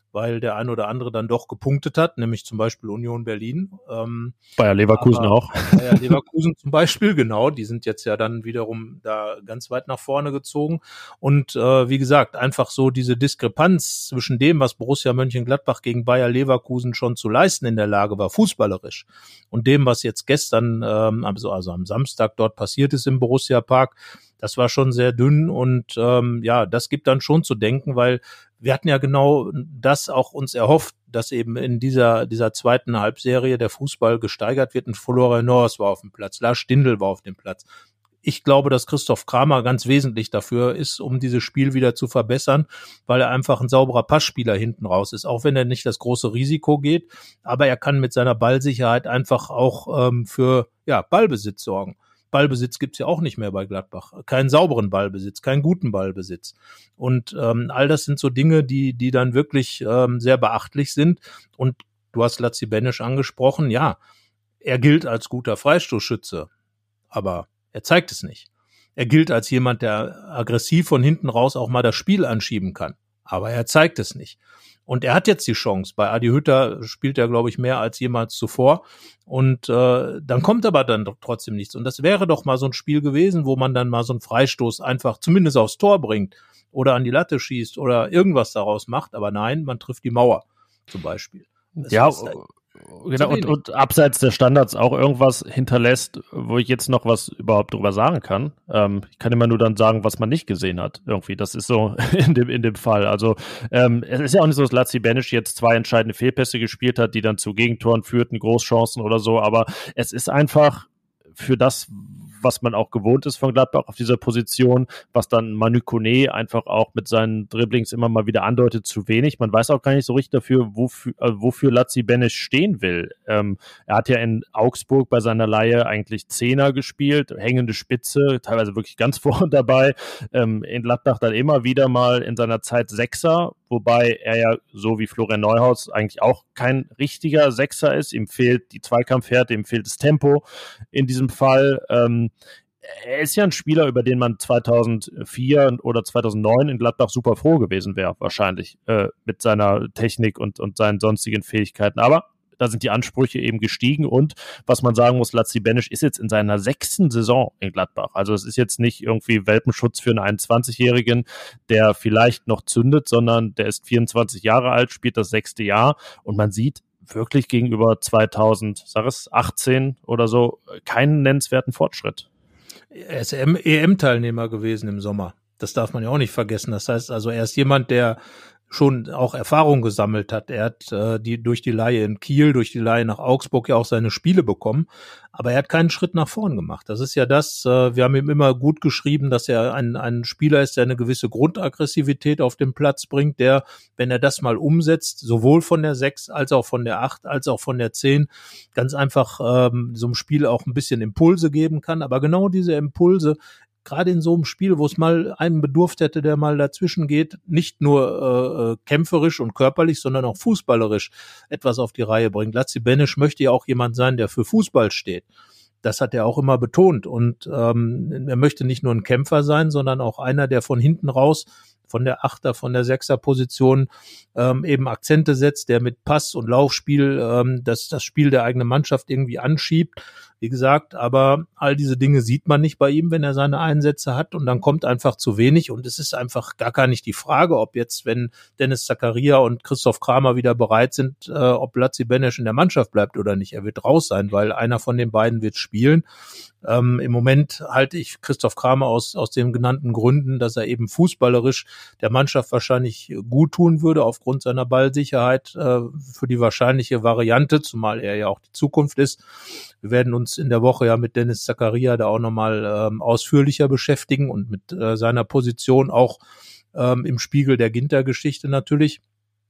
weil der ein oder andere dann doch gepunktet hat, nämlich zum Beispiel Union Berlin. Ähm, Bayer Leverkusen auch. Bayer Leverkusen zum Beispiel, genau, die sind jetzt ja dann wiederum da ganz weit nach vorne gezogen. Und äh, wie gesagt, einfach so diese Diskrepanz zwischen dem, was Borussia Mönchengladbach gegen Bayer Leverkusen schon zu leisten in der Lage war, fußballerisch, und dem, was jetzt gestern, ähm, also, also am Samstag dort passiert ist im Borussia Park, das war schon sehr dünn und ähm, ja, das gibt dann schon zu denken, weil wir hatten ja genau das auch uns erhofft, dass eben in dieser dieser zweiten Halbserie der Fußball gesteigert wird und Florian Neuhaus war auf dem Platz, Lars Stindl war auf dem Platz. Ich glaube, dass Christoph Kramer ganz wesentlich dafür ist, um dieses Spiel wieder zu verbessern, weil er einfach ein sauberer Passspieler hinten raus ist, auch wenn er nicht das große Risiko geht, aber er kann mit seiner Ballsicherheit einfach auch ähm, für ja Ballbesitz sorgen. Ballbesitz gibt's ja auch nicht mehr bei Gladbach. Keinen sauberen Ballbesitz, keinen guten Ballbesitz. Und ähm, all das sind so Dinge, die die dann wirklich ähm, sehr beachtlich sind. Und du hast Laci Benesch angesprochen. Ja, er gilt als guter Freistoßschütze, aber er zeigt es nicht. Er gilt als jemand, der aggressiv von hinten raus auch mal das Spiel anschieben kann, aber er zeigt es nicht. Und er hat jetzt die Chance. Bei Adi Hütter spielt er, glaube ich, mehr als jemals zuvor. Und äh, dann kommt aber dann doch trotzdem nichts. Und das wäre doch mal so ein Spiel gewesen, wo man dann mal so einen Freistoß einfach zumindest aufs Tor bringt oder an die Latte schießt oder irgendwas daraus macht. Aber nein, man trifft die Mauer zum Beispiel. Das ja, ist, genau. Und, und abseits der Standards auch irgendwas hinterlässt, wo ich jetzt noch was überhaupt drüber sagen kann. Ähm, ich kann immer nur dann sagen, was man nicht gesehen hat. Irgendwie, das ist so in dem in dem Fall. Also ähm, es ist ja auch nicht so, dass Laci Benesch jetzt zwei entscheidende Fehlpässe gespielt hat, die dann zu Gegentoren führten, Großchancen oder so. Aber es ist einfach für das, was man auch gewohnt ist von Gladbach auf dieser Position, was dann Manu Kone einfach auch mit seinen Dribblings immer mal wieder andeutet, zu wenig. Man weiß auch gar nicht so richtig dafür, wofür, äh, wofür Laci Benesch stehen will. Ähm, er hat ja in Augsburg bei seiner Leihe eigentlich Zehner gespielt, hängende Spitze, teilweise wirklich ganz vorne dabei. Ähm, in Gladbach dann immer wieder mal in seiner Zeit Sechser, wobei er ja, so wie Florian Neuhaus, eigentlich auch kein richtiger Sechser ist. Ihm fehlt die Zweikampfhärte, ihm fehlt das Tempo in diesem Fall. Ähm, er ist ja ein Spieler, über den man zweitausendvier oder zweitausendneun in Gladbach super froh gewesen wäre, wahrscheinlich, äh, mit seiner Technik und, und seinen sonstigen Fähigkeiten. Aber da sind die Ansprüche eben gestiegen und was man sagen muss, Laci Benesch ist jetzt in seiner sechsten Saison in Gladbach. Also es ist jetzt nicht irgendwie Welpenschutz für einen einundzwanzigjährigen, der vielleicht noch zündet, sondern der ist vierundzwanzig Jahre alt, spielt das sechste Jahr und man sieht wirklich gegenüber zweitausend, sag es, achtzehn oder so, keinen nennenswerten Fortschritt. Er ist E M-Teilnehmer gewesen im Sommer. Das darf man ja auch nicht vergessen. Das heißt also, er ist jemand, der schon auch Erfahrung gesammelt hat. Er hat äh, die durch die Leihe in Kiel, durch die Leihe nach Augsburg ja auch seine Spiele bekommen, aber er hat keinen Schritt nach vorn gemacht. Das ist ja das, äh, wir haben ihm immer gut geschrieben, dass er ein, ein Spieler ist, der eine gewisse Grundaggressivität auf den Platz bringt, der, wenn er das mal umsetzt, sowohl von der sechs als auch von der acht als auch von der zehn, ganz einfach ähm, so einem Spiel auch ein bisschen Impulse geben kann, aber genau diese Impulse, gerade in so einem Spiel, wo es mal einen bedurft hätte, der mal dazwischen geht, nicht nur äh, kämpferisch und körperlich, sondern auch fußballerisch etwas auf die Reihe bringt. Laci Benesch möchte ja auch jemand sein, der für Fußball steht. Das hat er auch immer betont. Und ähm, er möchte nicht nur ein Kämpfer sein, sondern auch einer, der von hinten raus, von der Achter, von der Sechser-Position ähm, eben Akzente setzt, der mit Pass und Laufspiel ähm, das, das Spiel der eigenen Mannschaft irgendwie anschiebt. Wie gesagt, aber all diese Dinge sieht man nicht bei ihm, wenn er seine Einsätze hat und dann kommt einfach zu wenig und es ist einfach gar, gar nicht die Frage, ob jetzt, wenn Dennis Zakaria und Christoph Kramer wieder bereit sind, äh, ob Laci Benesch in der Mannschaft bleibt oder nicht. Er wird raus sein, weil einer von den beiden wird spielen. Ähm, im Moment halte ich Christoph Kramer aus, aus den genannten Gründen, dass er eben fußballerisch der Mannschaft wahrscheinlich gut tun würde, aufgrund seiner Ballsicherheit, äh, für die wahrscheinliche Variante, zumal er ja auch die Zukunft ist. Wir werden uns in der Woche ja mit Dennis Zakaria da auch nochmal ähm, ausführlicher beschäftigen und mit äh, seiner Position auch ähm, im Spiegel der Ginter-Geschichte natürlich.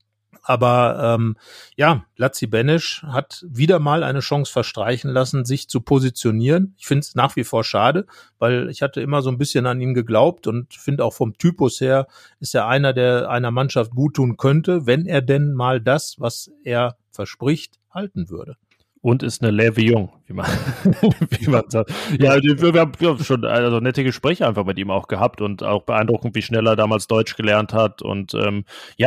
Aber ähm, ja, Laci Benesch hat wieder mal eine Chance verstreichen lassen, sich zu positionieren. Ich finde es nach wie vor schade, weil ich hatte immer so ein bisschen an ihn geglaubt und finde auch vom Typus her ist er einer, der einer Mannschaft gut tun könnte, wenn er denn mal das, was er verspricht, halten würde. Und ist eine Levi Jung, wie man, wie man sagt. Ja, wir haben schon also nette Gespräche einfach mit ihm auch gehabt und auch beeindruckend, wie schnell er damals Deutsch gelernt hat. Und ähm, ja,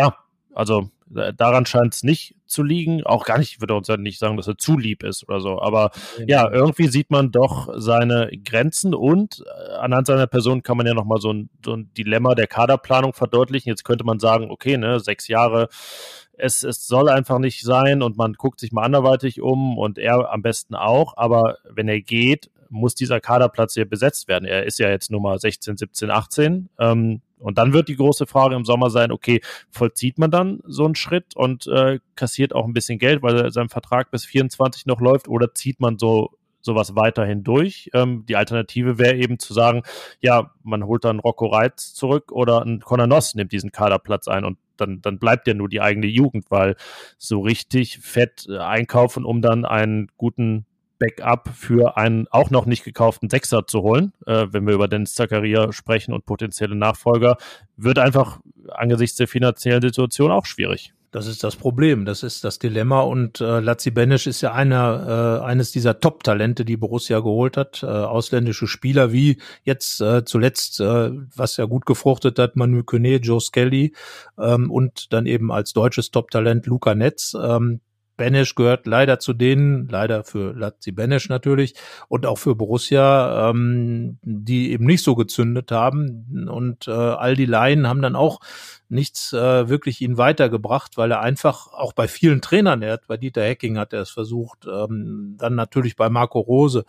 Also daran scheint es nicht zu liegen. Auch gar nicht, ich würde uns ja nicht sagen, dass er zu lieb ist oder so. Aber ja, irgendwie sieht man doch seine Grenzen und anhand seiner Person kann man ja nochmal so ein, so ein Dilemma der Kaderplanung verdeutlichen. Jetzt könnte man sagen, okay, ne, sechs Jahre, es, es soll einfach nicht sein und man guckt sich mal anderweitig um und er am besten auch. Aber wenn er geht, muss dieser Kaderplatz hier besetzt werden. Er ist ja jetzt Nummer sechzehn, siebzehn, achtzehn. Ähm, und dann wird die große Frage im Sommer sein, okay, vollzieht man dann so einen Schritt und äh, kassiert auch ein bisschen Geld, weil sein Vertrag bis vierundzwanzig noch läuft, oder zieht man so sowas weiterhin durch? Ähm, die Alternative wäre eben zu sagen, ja, man holt dann Rocco Reitz zurück oder ein Conor Noss nimmt diesen Kaderplatz ein und dann, dann bleibt ja nur die eigene Jugend, weil so richtig fett äh, einkaufen, um dann einen guten Backup für einen auch noch nicht gekauften Sechser zu holen, äh, wenn wir über Dennis Zakaria sprechen und potenzielle Nachfolger, wird einfach angesichts der finanziellen Situation auch schwierig. Das ist das Problem, das ist das Dilemma und äh, Laci Benesch ist ja einer, äh, eines dieser Top-Talente, die Borussia geholt hat, äh, ausländische Spieler wie jetzt äh, zuletzt, äh, was ja gut gefruchtet hat, Manu Koné, Joe Skelly ähm, und dann eben als deutsches Top-Talent Luca Netz. Ähm, Benesch gehört leider zu denen, leider für Laci Benesch natürlich und auch für Borussia, ähm, die eben nicht so gezündet haben und äh, all die Laien haben dann auch nichts äh, wirklich ihn weitergebracht, weil er einfach auch bei vielen Trainern, er hat bei Dieter Hecking hat er es versucht, ähm, dann natürlich bei Marco Rose,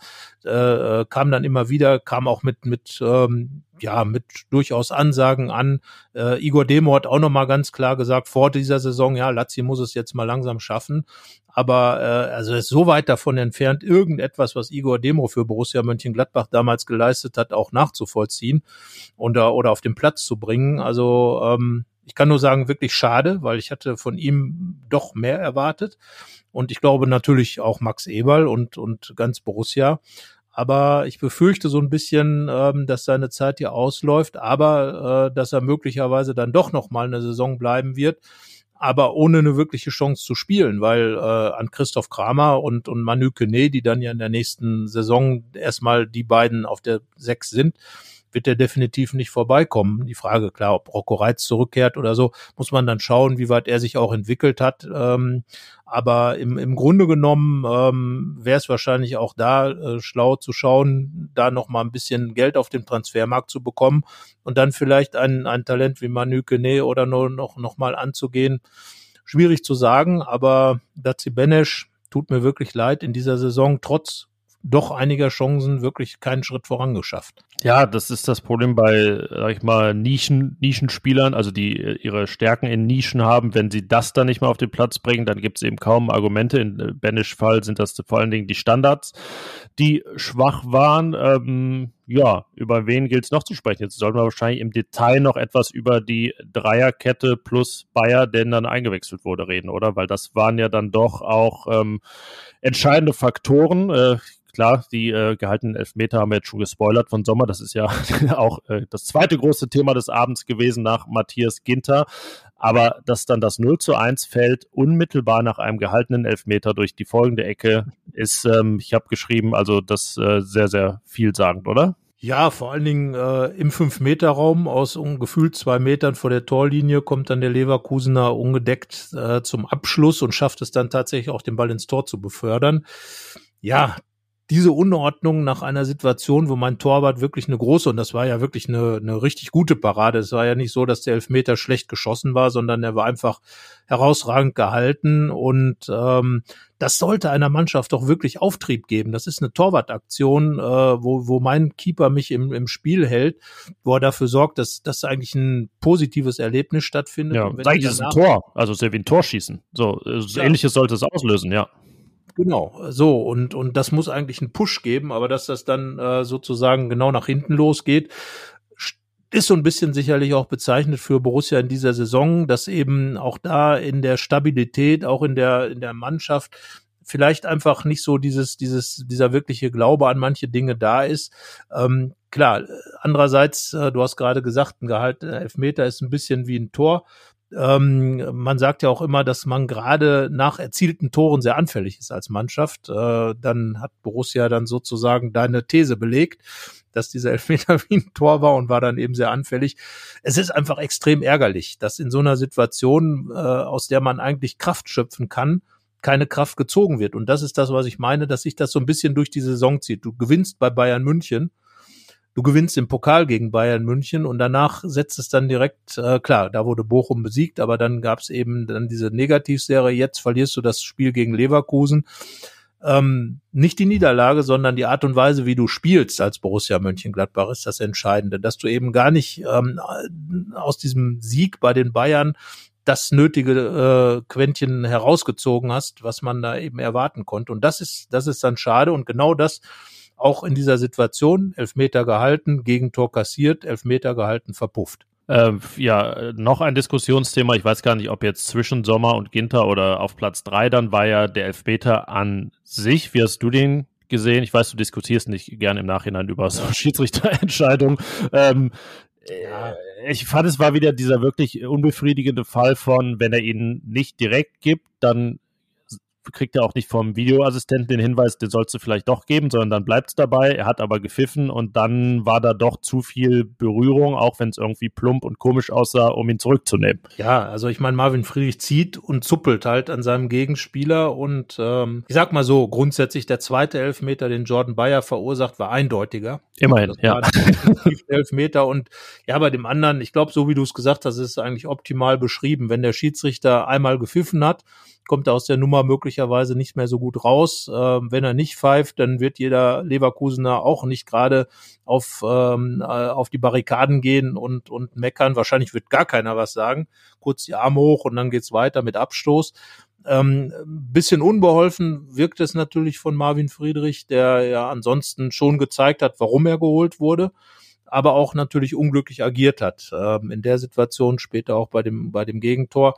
äh, kam dann immer wieder, kam auch mit mit ähm, ja mit durchaus Ansagen an. Äh, Igor Demo hat auch nochmal ganz klar gesagt vor dieser Saison, ja, Laci muss es jetzt mal langsam schaffen. Aber äh, also er ist so weit davon entfernt, irgendetwas, was Igor Demo für Borussia Mönchengladbach damals geleistet hat, auch nachzuvollziehen und, oder auf den Platz zu bringen. Also ähm, ich kann nur sagen, wirklich schade, weil ich hatte von ihm doch mehr erwartet. Und ich glaube natürlich auch Max Eberl und, und ganz Borussia. Aber ich befürchte so ein bisschen, ähm, dass seine Zeit hier ausläuft, aber äh, dass er möglicherweise dann doch noch mal eine Saison bleiben wird, aber ohne eine wirkliche Chance zu spielen, weil äh, an Christoph Kramer und, und Manu Koné, die dann ja in der nächsten Saison erstmal die beiden auf der Sechs sind, wird er definitiv nicht vorbeikommen. Die Frage, klar, ob Rocco Reitz zurückkehrt oder so, muss man dann schauen, wie weit er sich auch entwickelt hat. Ähm, aber im, im Grunde genommen ähm, wäre es wahrscheinlich auch da äh, schlau zu schauen, da noch mal ein bisschen Geld auf dem Transfermarkt zu bekommen und dann vielleicht ein, ein Talent wie Manu Koné oder nur noch, noch mal anzugehen. Schwierig zu sagen, aber Laci Benesch tut mir wirklich leid in dieser Saison, trotz doch einiger Chancen wirklich keinen Schritt vorangeschafft. Ja, das ist das Problem bei, sag ich mal, Nischen, Nischenspielern, also die ihre Stärken in Nischen haben. Wenn sie das dann nicht mehr auf den Platz bringen, dann gibt es eben kaum Argumente. In Benesch Fall sind das vor allen Dingen die Standards, die schwach waren. Ähm, ja, über wen gilt es noch zu sprechen? Jetzt sollten wir wahrscheinlich im Detail noch etwas über die Dreierkette plus Bayer, der dann eingewechselt wurde, reden, oder? Weil das waren ja dann doch auch ähm, entscheidende Faktoren. Äh, Klar, die äh, gehaltenen Elfmeter haben wir jetzt schon gespoilert von Sommer. Das ist ja auch äh, das zweite große Thema des Abends gewesen nach Matthias Ginter. Aber dass dann das null zu eins fällt, unmittelbar nach einem gehaltenen Elfmeter durch die folgende Ecke, ist, ähm, ich habe geschrieben, also das äh, sehr, sehr vielsagend, oder? Ja, vor allen Dingen äh, im fünf-Meter-Raum aus gefühlt zwei Metern vor der Torlinie kommt dann der Leverkusener ungedeckt äh, zum Abschluss und schafft es dann tatsächlich auch, den Ball ins Tor zu befördern. Ja, diese Unordnung nach einer Situation, wo mein Torwart wirklich eine große, und das war ja wirklich eine, eine richtig gute Parade, es war ja nicht so, dass der Elfmeter schlecht geschossen war, sondern er war einfach herausragend gehalten und ähm, das sollte einer Mannschaft doch wirklich Auftrieb geben. Das ist eine Torwartaktion, äh, wo, wo mein Keeper mich im, im Spiel hält, wo er dafür sorgt, dass, dass eigentlich ein positives Erlebnis stattfindet. Ja, eigentlich ist es ein Tor, also es ist ja wie ein Torschießen. So, so ja. Ähnliches sollte es auslösen, ja. Genau, so und und das muss eigentlich einen Push geben, aber dass das dann äh, sozusagen genau nach hinten losgeht, ist so ein bisschen sicherlich auch bezeichnet für Borussia in dieser Saison, dass eben auch da in der Stabilität, auch in der in der Mannschaft vielleicht einfach nicht so dieses dieses dieser wirkliche Glaube an manche Dinge da ist. Ähm, klar, andererseits, äh, du hast gerade gesagt, ein gehaltener Elfmeter ist ein bisschen wie ein Tor. Ähm, man sagt ja auch immer, dass man gerade nach erzielten Toren sehr anfällig ist als Mannschaft. Äh, dann hat Borussia dann sozusagen deine These belegt, dass dieser Elfmeter wie ein Tor war und war dann eben sehr anfällig. Es ist einfach extrem ärgerlich, dass in so einer Situation, äh, aus der man eigentlich Kraft schöpfen kann, keine Kraft gezogen wird. Und das ist das, was ich meine, dass sich das so ein bisschen durch die Saison zieht. Du gewinnst bei Bayern München, du gewinnst im Pokal gegen Bayern München und danach setzt es dann direkt, äh, klar, da wurde Bochum besiegt, aber dann gab es eben dann diese Negativserie, jetzt verlierst du das Spiel gegen Leverkusen. Ähm, nicht die Niederlage, sondern die Art und Weise, wie du spielst als Borussia Mönchengladbach, ist das Entscheidende, dass du eben gar nicht ähm, aus diesem Sieg bei den Bayern das nötige äh, Quäntchen herausgezogen hast, was man da eben erwarten konnte. Und das ist, das ist dann schade und genau das auch in dieser Situation, Elfmeter gehalten, Gegentor kassiert, Elfmeter gehalten, verpufft. Äh, ja, noch ein Diskussionsthema, ich weiß gar nicht, ob jetzt zwischen Sommer und Ginter oder auf Platz drei, dann war ja der Elfmeter an sich. Wie hast du den gesehen? Ich weiß, du diskutierst nicht gern im Nachhinein über so Schiedsrichterentscheidungen. Ähm, ja. Ich fand, es war wieder dieser wirklich unbefriedigende Fall von, wenn er ihn nicht direkt gibt, dann kriegt er auch nicht vom Videoassistenten den Hinweis, den sollst du vielleicht doch geben, sondern dann bleibt es dabei. Er hat aber gepfiffen und dann war da doch zu viel Berührung, auch wenn es irgendwie plump und komisch aussah, um ihn zurückzunehmen. Ja, also ich meine, Marvin Friedrich zieht und zuppelt halt an seinem Gegenspieler und ähm, ich sag mal so, grundsätzlich der zweite Elfmeter, den Jordan Bayer verursacht, war eindeutiger. Immerhin, das ja. War Elfmeter und ja, bei dem anderen, ich glaube, so wie du es gesagt hast, ist es eigentlich optimal beschrieben. Wenn der Schiedsrichter einmal gepfiffen hat, kommt er aus der Nummer möglicherweise nicht mehr so gut raus. Ähm, wenn er nicht pfeift, dann wird jeder Leverkusener auch nicht gerade auf ähm, auf die Barrikaden gehen und und meckern. Wahrscheinlich wird gar keiner was sagen. Kurz die Arme hoch und dann geht's weiter mit Abstoß. Ähm, bisschen unbeholfen wirkt es natürlich von Marvin Friedrich, der ja ansonsten schon gezeigt hat, warum er geholt wurde, aber auch natürlich unglücklich agiert hat. Ähm, in der Situation später auch bei dem bei dem Gegentor.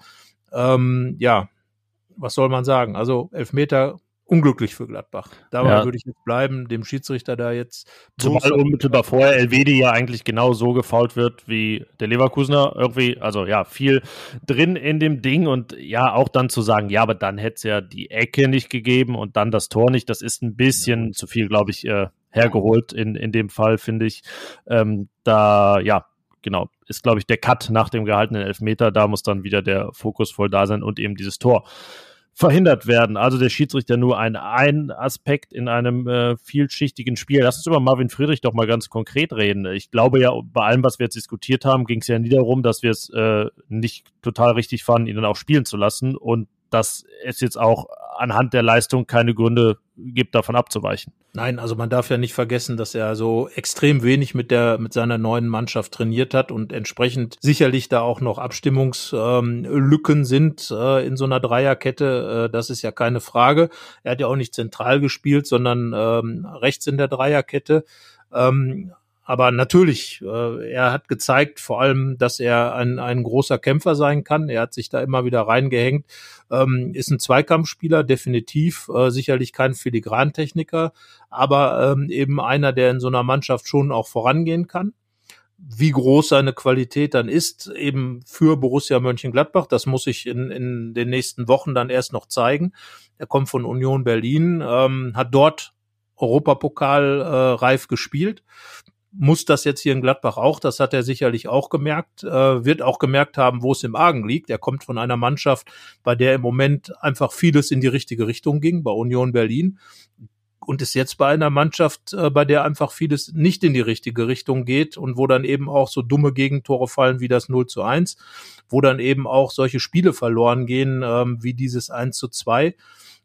Ähm, ja, was soll man sagen? Also Elfmeter unglücklich für Gladbach. Dabei ja. würde ich jetzt bleiben, dem Schiedsrichter da jetzt. Zumal unmittelbar vorher Elvedi ja eigentlich genau so gefoult wird wie der Leverkusener. Irgendwie, also ja, viel drin in dem Ding und ja, auch dann zu sagen, ja, aber dann hätte es ja die Ecke nicht gegeben und dann das Tor nicht. Das ist ein bisschen ja. zu viel, glaube ich, äh, hergeholt in, in dem Fall, finde ich. Ähm, da, ja, genau, ist, glaube ich, der Cut nach dem gehaltenen Elfmeter. Da muss dann wieder der Fokus voll da sein und eben dieses Tor verhindert werden. Also der Schiedsrichter nur ein, ein Aspekt in einem äh, vielschichtigen Spiel. Lass uns über Marvin Friedrich doch mal ganz konkret reden. Ich glaube ja, bei allem, was wir jetzt diskutiert haben, ging es ja nie darum, dass wir es äh, nicht total richtig fanden, ihn dann auch spielen zu lassen und dass es jetzt auch anhand der Leistung keine Gründe gibt, davon abzuweichen. Nein, also man darf ja nicht vergessen, dass er so extrem wenig mit der mit seiner neuen Mannschaft trainiert hat und entsprechend sicherlich da auch noch Abstimmungslücken ähm, sind äh, in so einer Dreierkette. Äh, das ist ja keine Frage. Er hat ja auch nicht zentral gespielt, sondern ähm, rechts in der Dreierkette. Ähm, Aber natürlich, äh, er hat gezeigt vor allem, dass er ein, ein großer Kämpfer sein kann. Er hat sich da immer wieder reingehängt, ähm, ist ein Zweikampfspieler, definitiv, äh, sicherlich kein Filigrantechniker, aber ähm, eben einer, der in so einer Mannschaft schon auch vorangehen kann. Wie groß seine Qualität dann ist, eben für Borussia Mönchengladbach, das muss sich in, in den nächsten Wochen dann erst noch zeigen. Er kommt von Union Berlin, ähm, hat dort Europapokal äh, reif gespielt. Muss das jetzt hier in Gladbach auch, das hat er sicherlich auch gemerkt, äh, wird auch gemerkt haben, wo es im Argen liegt. Er kommt von einer Mannschaft, bei der im Moment einfach vieles in die richtige Richtung ging, bei Union Berlin, und ist jetzt bei einer Mannschaft, äh, bei der einfach vieles nicht in die richtige Richtung geht und wo dann eben auch so dumme Gegentore fallen wie das null zu eins, wo dann eben auch solche Spiele verloren gehen, äh, wie dieses eins zu zwei.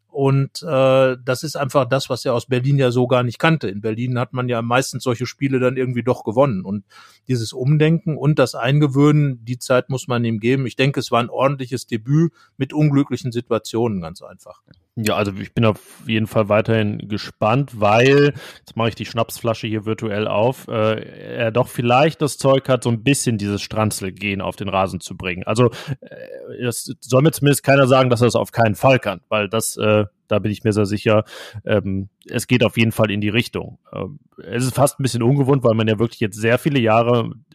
Und äh, das ist einfach das, was er aus Berlin ja so gar nicht kannte. In Berlin hat man ja meistens solche Spiele dann irgendwie doch gewonnen. Und dieses Umdenken und das Eingewöhnen, die Zeit muss man ihm geben. Ich denke, es war ein ordentliches Debüt mit unglücklichen Situationen, ganz einfach. Ja, also ich bin auf jeden Fall weiterhin gespannt, weil, jetzt mache ich die Schnapsflasche hier virtuell auf, äh, er doch vielleicht das Zeug hat, so ein bisschen dieses Stranzelgehen auf den Rasen zu bringen. Also äh, es soll mir zumindest keiner sagen, dass er das auf keinen Fall kann, weil das, äh, da bin ich mir sehr sicher, ähm, es geht auf jeden Fall in die Richtung. Ähm, es ist fast ein bisschen ungewohnt, weil man ja wirklich jetzt sehr viele Jahre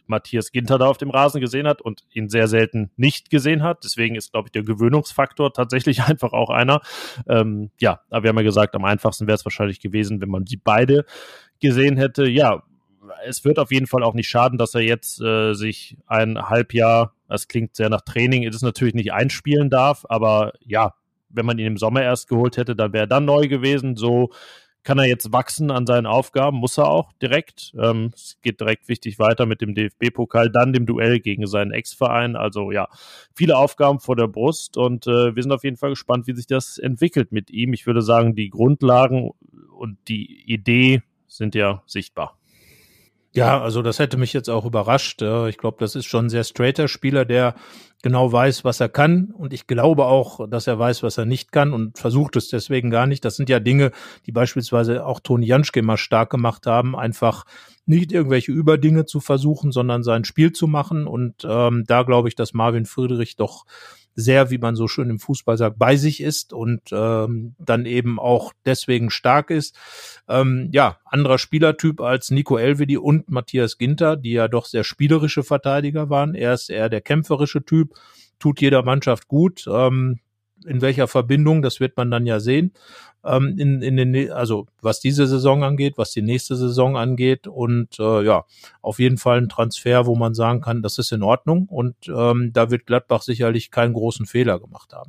Matthias Ginter da auf dem Rasen gesehen hat und ihn sehr selten nicht gesehen hat. Deswegen ist, glaube ich, der Gewöhnungsfaktor tatsächlich einfach auch einer. Ähm, ja, aber wir haben ja gesagt, am einfachsten wäre es wahrscheinlich gewesen, wenn man die beide gesehen hätte. Ja, es wird auf jeden Fall auch nicht schaden, dass er jetzt äh, sich ein Halbjahr, das klingt sehr nach Training, ist es natürlich nicht einspielen darf, aber ja, wenn man ihn im Sommer erst geholt hätte, dann wäre er dann neu gewesen. So kann er jetzt wachsen an seinen Aufgaben, muss er auch direkt. Ähm, es geht direkt wichtig weiter mit dem D F B-Pokal, dann dem Duell gegen seinen Ex-Verein. Also ja, viele Aufgaben vor der Brust und äh, wir sind auf jeden Fall gespannt, wie sich das entwickelt mit ihm. Ich würde sagen, die Grundlagen und die Idee sind ja sichtbar. Ja, also das hätte mich jetzt auch überrascht. Ich glaube, das ist schon ein sehr straighter Spieler, der genau weiß, was er kann. Und ich glaube auch, dass er weiß, was er nicht kann und versucht es deswegen gar nicht. Das sind ja Dinge, die beispielsweise auch Toni Janschke immer stark gemacht haben, einfach nicht irgendwelche Überdinge zu versuchen, sondern sein Spiel zu machen. Und ähm, da glaube ich, dass Marvin Friedrich doch sehr, wie man so schön im Fußball sagt, bei sich ist und ähm, dann eben auch deswegen stark ist. Ähm, ja, anderer Spielertyp als Nico Elvedi und Matthias Ginter, die ja doch sehr spielerische Verteidiger waren. Er ist eher der kämpferische Typ, tut jeder Mannschaft gut. Ähm, in welcher Verbindung, das wird man dann ja sehen. Ähm, in, in den, also was diese Saison angeht, was die nächste Saison angeht und äh, ja, auf jeden Fall ein Transfer, wo man sagen kann, das ist in Ordnung und ähm, da wird Gladbach sicherlich keinen großen Fehler gemacht haben.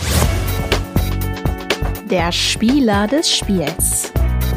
Der Spieler des Spiels.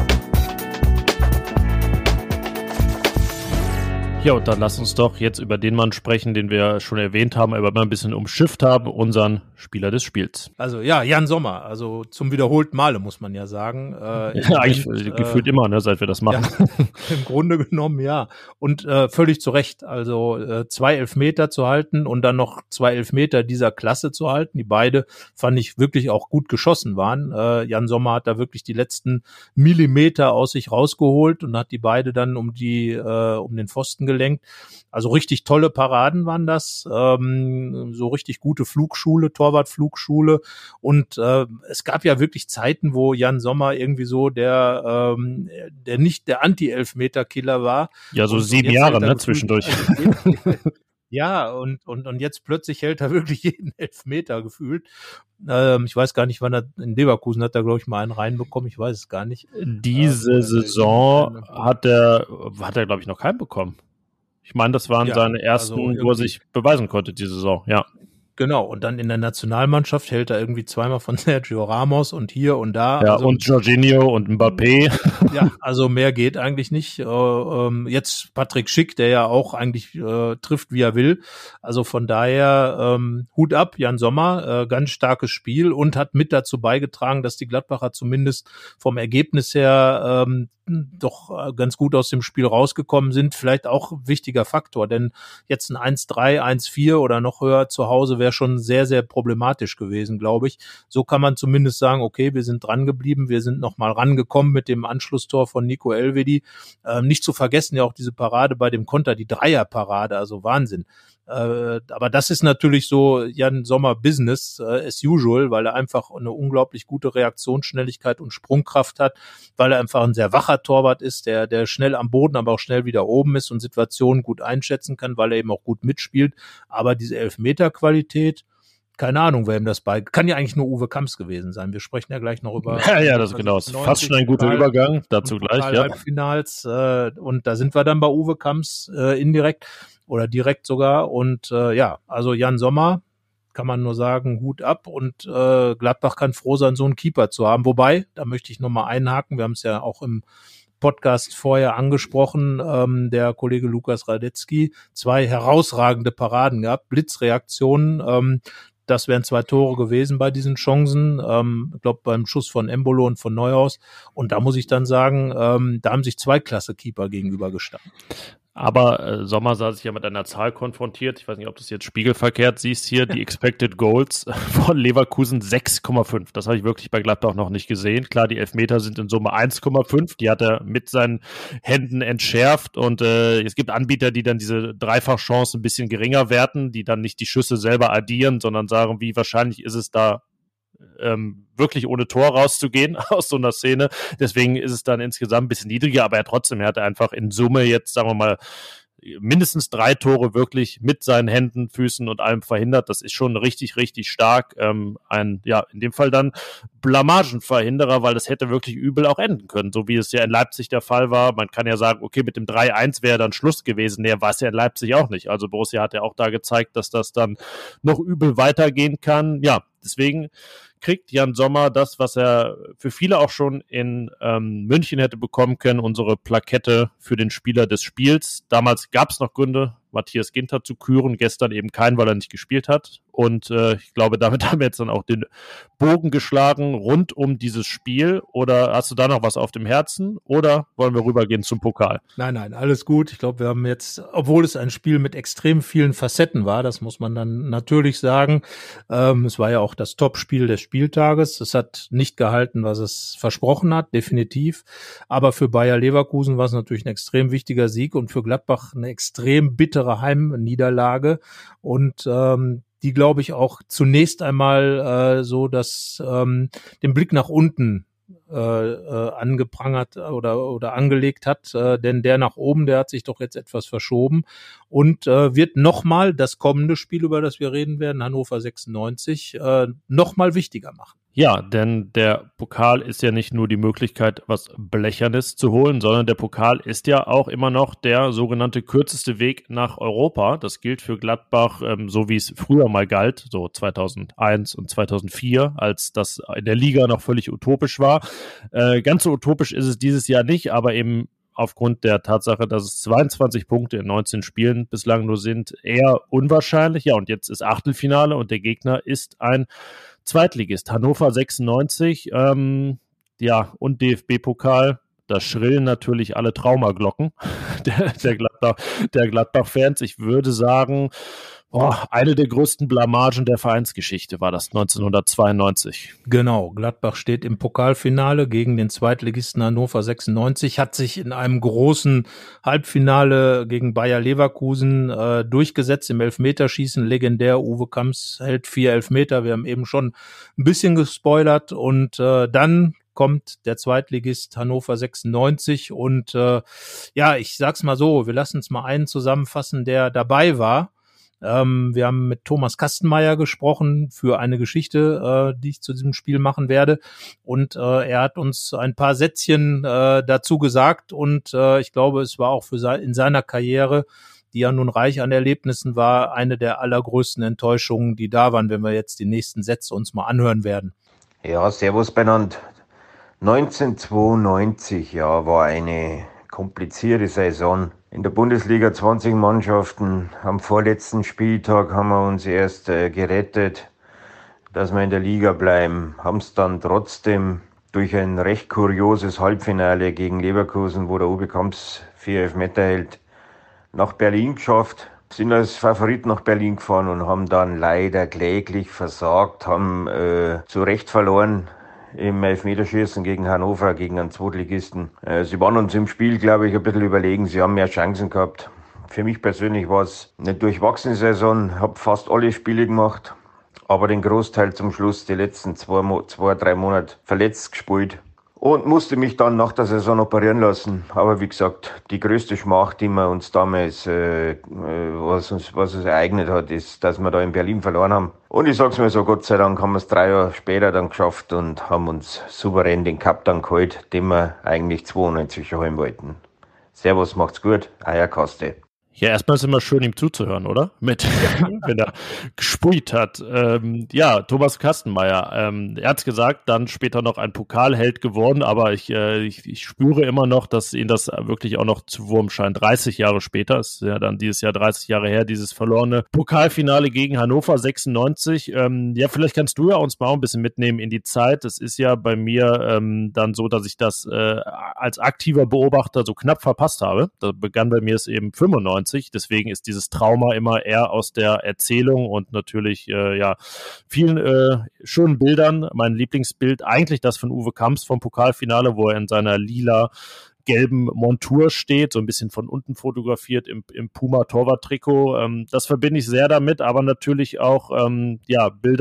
Ja, und dann lass uns doch jetzt über den Mann sprechen, den wir schon erwähnt haben, aber mal ein bisschen umschifft haben, unseren Spieler des Spiels. Also ja, Jan Sommer, also zum wiederholten Male muss man ja sagen. Äh, ja, eigentlich äh, gefühlt immer, ne, seit wir das machen. Ja, im Grunde genommen, ja. Und äh, völlig zu Recht, also äh, zwei Elfmeter zu halten und dann noch zwei Elfmeter dieser Klasse zu halten, die beide, fand ich, wirklich auch gut geschossen waren. Äh, Jan Sommer hat da wirklich die letzten Millimeter aus sich rausgeholt und hat die beide dann um die äh, um den Pfosten gelenkt. Also richtig tolle Paraden waren das, ähm, so richtig gute Flugschule, Torwartflugschule und äh, es gab ja wirklich Zeiten, wo Jan Sommer irgendwie so der ähm, der nicht der Anti-Elfmeter-Killer war. Ja, so und sieben Jahre, ne, zwischendurch. Ja, und, und, und jetzt plötzlich hält er wirklich jeden Elfmeter gefühlt. Ähm, ich weiß gar nicht, wann er in Leverkusen hat er, glaube ich, mal einen reinbekommen. Ich weiß es gar nicht. Diese ähm, Saison hat er, hat er, glaube ich, noch keinen bekommen. Ich meine, das waren ja, seine ersten, also wo er sich beweisen konnte, diese Saison, ja. Genau, und dann in der Nationalmannschaft hält er irgendwie zweimal von Sergio Ramos und hier und da. Ja, also, und Jorginho und Mbappé. Ja, also mehr geht eigentlich nicht. Äh, ähm, jetzt Patrick Schick, der ja auch eigentlich äh, trifft, wie er will. Also von daher ähm, Hut ab, Jan Sommer, äh, ganz starkes Spiel und hat mit dazu beigetragen, dass die Gladbacher zumindest vom Ergebnis her ähm, doch ganz gut aus dem Spiel rausgekommen sind. Vielleicht auch ein wichtiger Faktor, denn jetzt ein eins drei, eins vier oder noch höher zu Hause wäre schon sehr, sehr problematisch gewesen, glaube ich. So kann man zumindest sagen, okay, wir sind dran geblieben, wir sind noch mal rangekommen mit dem Anschlusstor von Nico Elvedi. Ähm, nicht zu vergessen ja auch diese Parade bei dem Konter, die Dreierparade, also Wahnsinn. Äh, aber das ist natürlich so Jan Sommer Business äh, as usual, weil er einfach eine unglaublich gute Reaktionsschnelligkeit und Sprungkraft hat, weil er einfach ein sehr wacher Torwart ist, der der schnell am Boden, aber auch schnell wieder oben ist und Situationen gut einschätzen kann, weil er eben auch gut mitspielt. Aber diese Elfmeter-Qualität, keine Ahnung, wer ihm das bei, kann ja eigentlich nur Uwe Kamps gewesen sein. Wir sprechen ja gleich noch über. Ja, ja, das ist genau. Das ist fast schon ein guter Übergang. Dazu gleich, ja. Halbfinals, äh, und da sind wir dann bei Uwe Kamps äh, indirekt oder direkt sogar. Und äh, ja, also Jan Sommer, kann man nur sagen, Hut ab. Und äh, Gladbach kann froh sein, so einen Keeper zu haben. Wobei, da möchte ich nochmal einhaken, wir haben es ja auch im Podcast vorher angesprochen, ähm, der Kollege Lukas Radetzky, zwei herausragende Paraden gehabt, Blitzreaktionen, ähm, das wären zwei Tore gewesen bei diesen Chancen, ähm, ich glaube beim Schuss von Embolo und von Neuhaus. Und da muss ich dann sagen, ähm, da haben sich zwei Klasse-Keeper gegenübergestanden. Aber äh, Sommer sah sich ja mit einer Zahl konfrontiert. Ich weiß nicht, ob du es jetzt spiegelverkehrt siehst hier. Die Expected Goals von Leverkusen sechs Komma fünf. Das habe ich wirklich bei Gladbach noch nicht gesehen. Klar, die Elfmeter sind in Summe eins Komma fünf. Die hat er mit seinen Händen entschärft. Und äh, es gibt Anbieter, die dann diese Dreifachchance ein bisschen geringer werten, die dann nicht die Schüsse selber addieren, sondern sagen, wie wahrscheinlich ist es da, Ähm, wirklich ohne Tor rauszugehen aus so einer Szene. Deswegen ist es dann insgesamt ein bisschen niedriger, aber er trotzdem, er hatte einfach in Summe jetzt, sagen wir mal, mindestens drei Tore wirklich mit seinen Händen, Füßen und allem verhindert. Das ist schon richtig, richtig stark. Ähm, ein, ja, in dem Fall dann Blamagenverhinderer, weil das hätte wirklich übel auch enden können, so wie es ja in Leipzig der Fall war. Man kann ja sagen, okay, mit dem drei eins wäre dann Schluss gewesen. Nee, war es ja in Leipzig auch nicht. Also Borussia hat ja auch da gezeigt, dass das dann noch übel weitergehen kann. Ja, deswegen kriegt Jan Sommer das, was er für viele auch schon in ähm, München hätte bekommen können, unsere Plakette für den Spieler des Spiels. Damals gab es noch Gründe, Matthias Ginter zu küren, gestern eben keinen, weil er nicht gespielt hat. Und äh, ich glaube, damit haben wir jetzt dann auch den Bogen geschlagen rund um dieses Spiel. Oder hast du da noch was auf dem Herzen? Oder wollen wir rübergehen zum Pokal? Nein, nein, alles gut. Ich glaube, wir haben jetzt, obwohl es ein Spiel mit extrem vielen Facetten war, das muss man dann natürlich sagen, ähm, es war ja auch das Topspiel des Spieltages. Es hat nicht gehalten, was es versprochen hat, definitiv. Aber für Bayer Leverkusen war es natürlich ein extrem wichtiger Sieg und für Gladbach eine extrem bittere Heimniederlage und ähm, die, glaube ich, auch zunächst einmal äh, so, dass ähm, den Blick nach unten äh, äh, angeprangert oder oder angelegt hat, äh, denn der nach oben, der hat sich doch jetzt etwas verschoben und äh, wird nochmal das kommende Spiel, über das wir reden werden, Hannover sechsundneunzig, äh, nochmal wichtiger machen. Ja, denn der Pokal ist ja nicht nur die Möglichkeit, was Blechernes zu holen, sondern der Pokal ist ja auch immer noch der sogenannte kürzeste Weg nach Europa. Das gilt für Gladbach, ähm, so wie es früher mal galt, so zweitausendeins und zweitausendvier, als das in der Liga noch völlig utopisch war. Äh, ganz so utopisch ist es dieses Jahr nicht, aber eben aufgrund der Tatsache, dass es zweiundzwanzig Punkte in neunzehn Spielen bislang nur sind, eher unwahrscheinlich. Ja, und jetzt ist Achtelfinale und der Gegner ist ein Zweitligist, Hannover sechsundneunzig, ähm, ja, und D F B-Pokal, da schrillen natürlich alle Traumaglocken der, der, Gladbach, der Gladbach-Fans. Ich würde sagen, oh, eine der größten Blamagen der Vereinsgeschichte war das neunzehnhundertzweiundneunzig. Genau, Gladbach steht im Pokalfinale gegen den Zweitligisten Hannover sechsundneunzig, hat sich in einem großen Halbfinale gegen Bayer Leverkusen äh, durchgesetzt im Elfmeterschießen. Legendär, Uwe Kamps hält vier Elfmeter, wir haben eben schon ein bisschen gespoilert und äh, dann kommt der Zweitligist Hannover sechsundneunzig und äh, ja, ich sag's mal so, wir lassen es mal einen zusammenfassen, der dabei war. Ähm, wir haben mit Thomas Kastenmeier gesprochen für eine Geschichte, äh, die ich zu diesem Spiel machen werde und äh, er hat uns ein paar Sätzchen äh, dazu gesagt und äh, ich glaube, es war auch für se- in seiner Karriere, die ja nun reich an Erlebnissen war, eine der allergrößten Enttäuschungen, die da waren, wenn wir jetzt die nächsten Sätze uns mal anhören werden. Ja, servus benannt. neunzehnhundertzweiundneunzig, ja, war eine komplizierte Saison. In der Bundesliga zwanzig Mannschaften. Am vorletzten Spieltag haben wir uns erst äh, gerettet, dass wir in der Liga bleiben. Haben es dann trotzdem durch ein recht kurioses Halbfinale gegen Leverkusen, wo der Uwe Kamps vier Elfmeter hält, nach Berlin geschafft. Sind als Favorit nach Berlin gefahren und haben dann leider kläglich versagt, haben äh, zu Recht verloren im Elfmeterschießen gegen Hannover, gegen einen Zweitligisten. Äh, sie waren uns im Spiel, glaube ich, ein bisschen überlegen. Sie haben mehr Chancen gehabt. Für mich persönlich war es eine durchwachsene Saison. Habe fast alle Spiele gemacht, aber den Großteil zum Schluss, die letzten zwei, zwei drei Monate verletzt gespielt. Und musste mich dann nach der Saison operieren lassen. Aber wie gesagt, die größte Schmach, die wir uns damals, äh, was uns, was uns ereignet hat, ist, dass wir da in Berlin verloren haben. Und ich sag's mir so, Gott sei Dank haben wir es drei Jahre später dann geschafft und haben uns souverän den Cup dann geholt, den wir eigentlich zweiundneunzig holen wollten. Servus, macht's gut, Eierkaste. Ja, erstmal ist immer schön, ihm zuzuhören, oder? Mit, wenn er gespuit hat. Ähm, ja, Thomas Kastenmeier, ähm, er hat gesagt, dann später noch ein Pokalheld geworden, aber ich, äh, ich, ich spüre immer noch, dass ihn das wirklich auch noch zu Wurm scheint. dreißig Jahre später, ist ja dann dieses Jahr dreißig Jahre her, dieses verlorene Pokalfinale gegen Hannover sechsundneunzig. Ähm, ja, vielleicht kannst du ja uns mal auch ein bisschen mitnehmen in die Zeit. Es ist ja bei mir ähm, dann so, dass ich das äh, als aktiver Beobachter so knapp verpasst habe. Da begann bei mir es eben fünfundneunzig. Deswegen ist dieses Trauma immer eher aus der Erzählung und natürlich äh, ja vielen äh, schönen Bildern. Mein Lieblingsbild eigentlich das von Uwe Kamps vom Pokalfinale, wo er in seiner lila gelben Montur steht, so ein bisschen von unten fotografiert im, im Puma-Torwart-Trikot. Ähm, das verbinde ich sehr damit, aber natürlich auch ähm, ja Bilder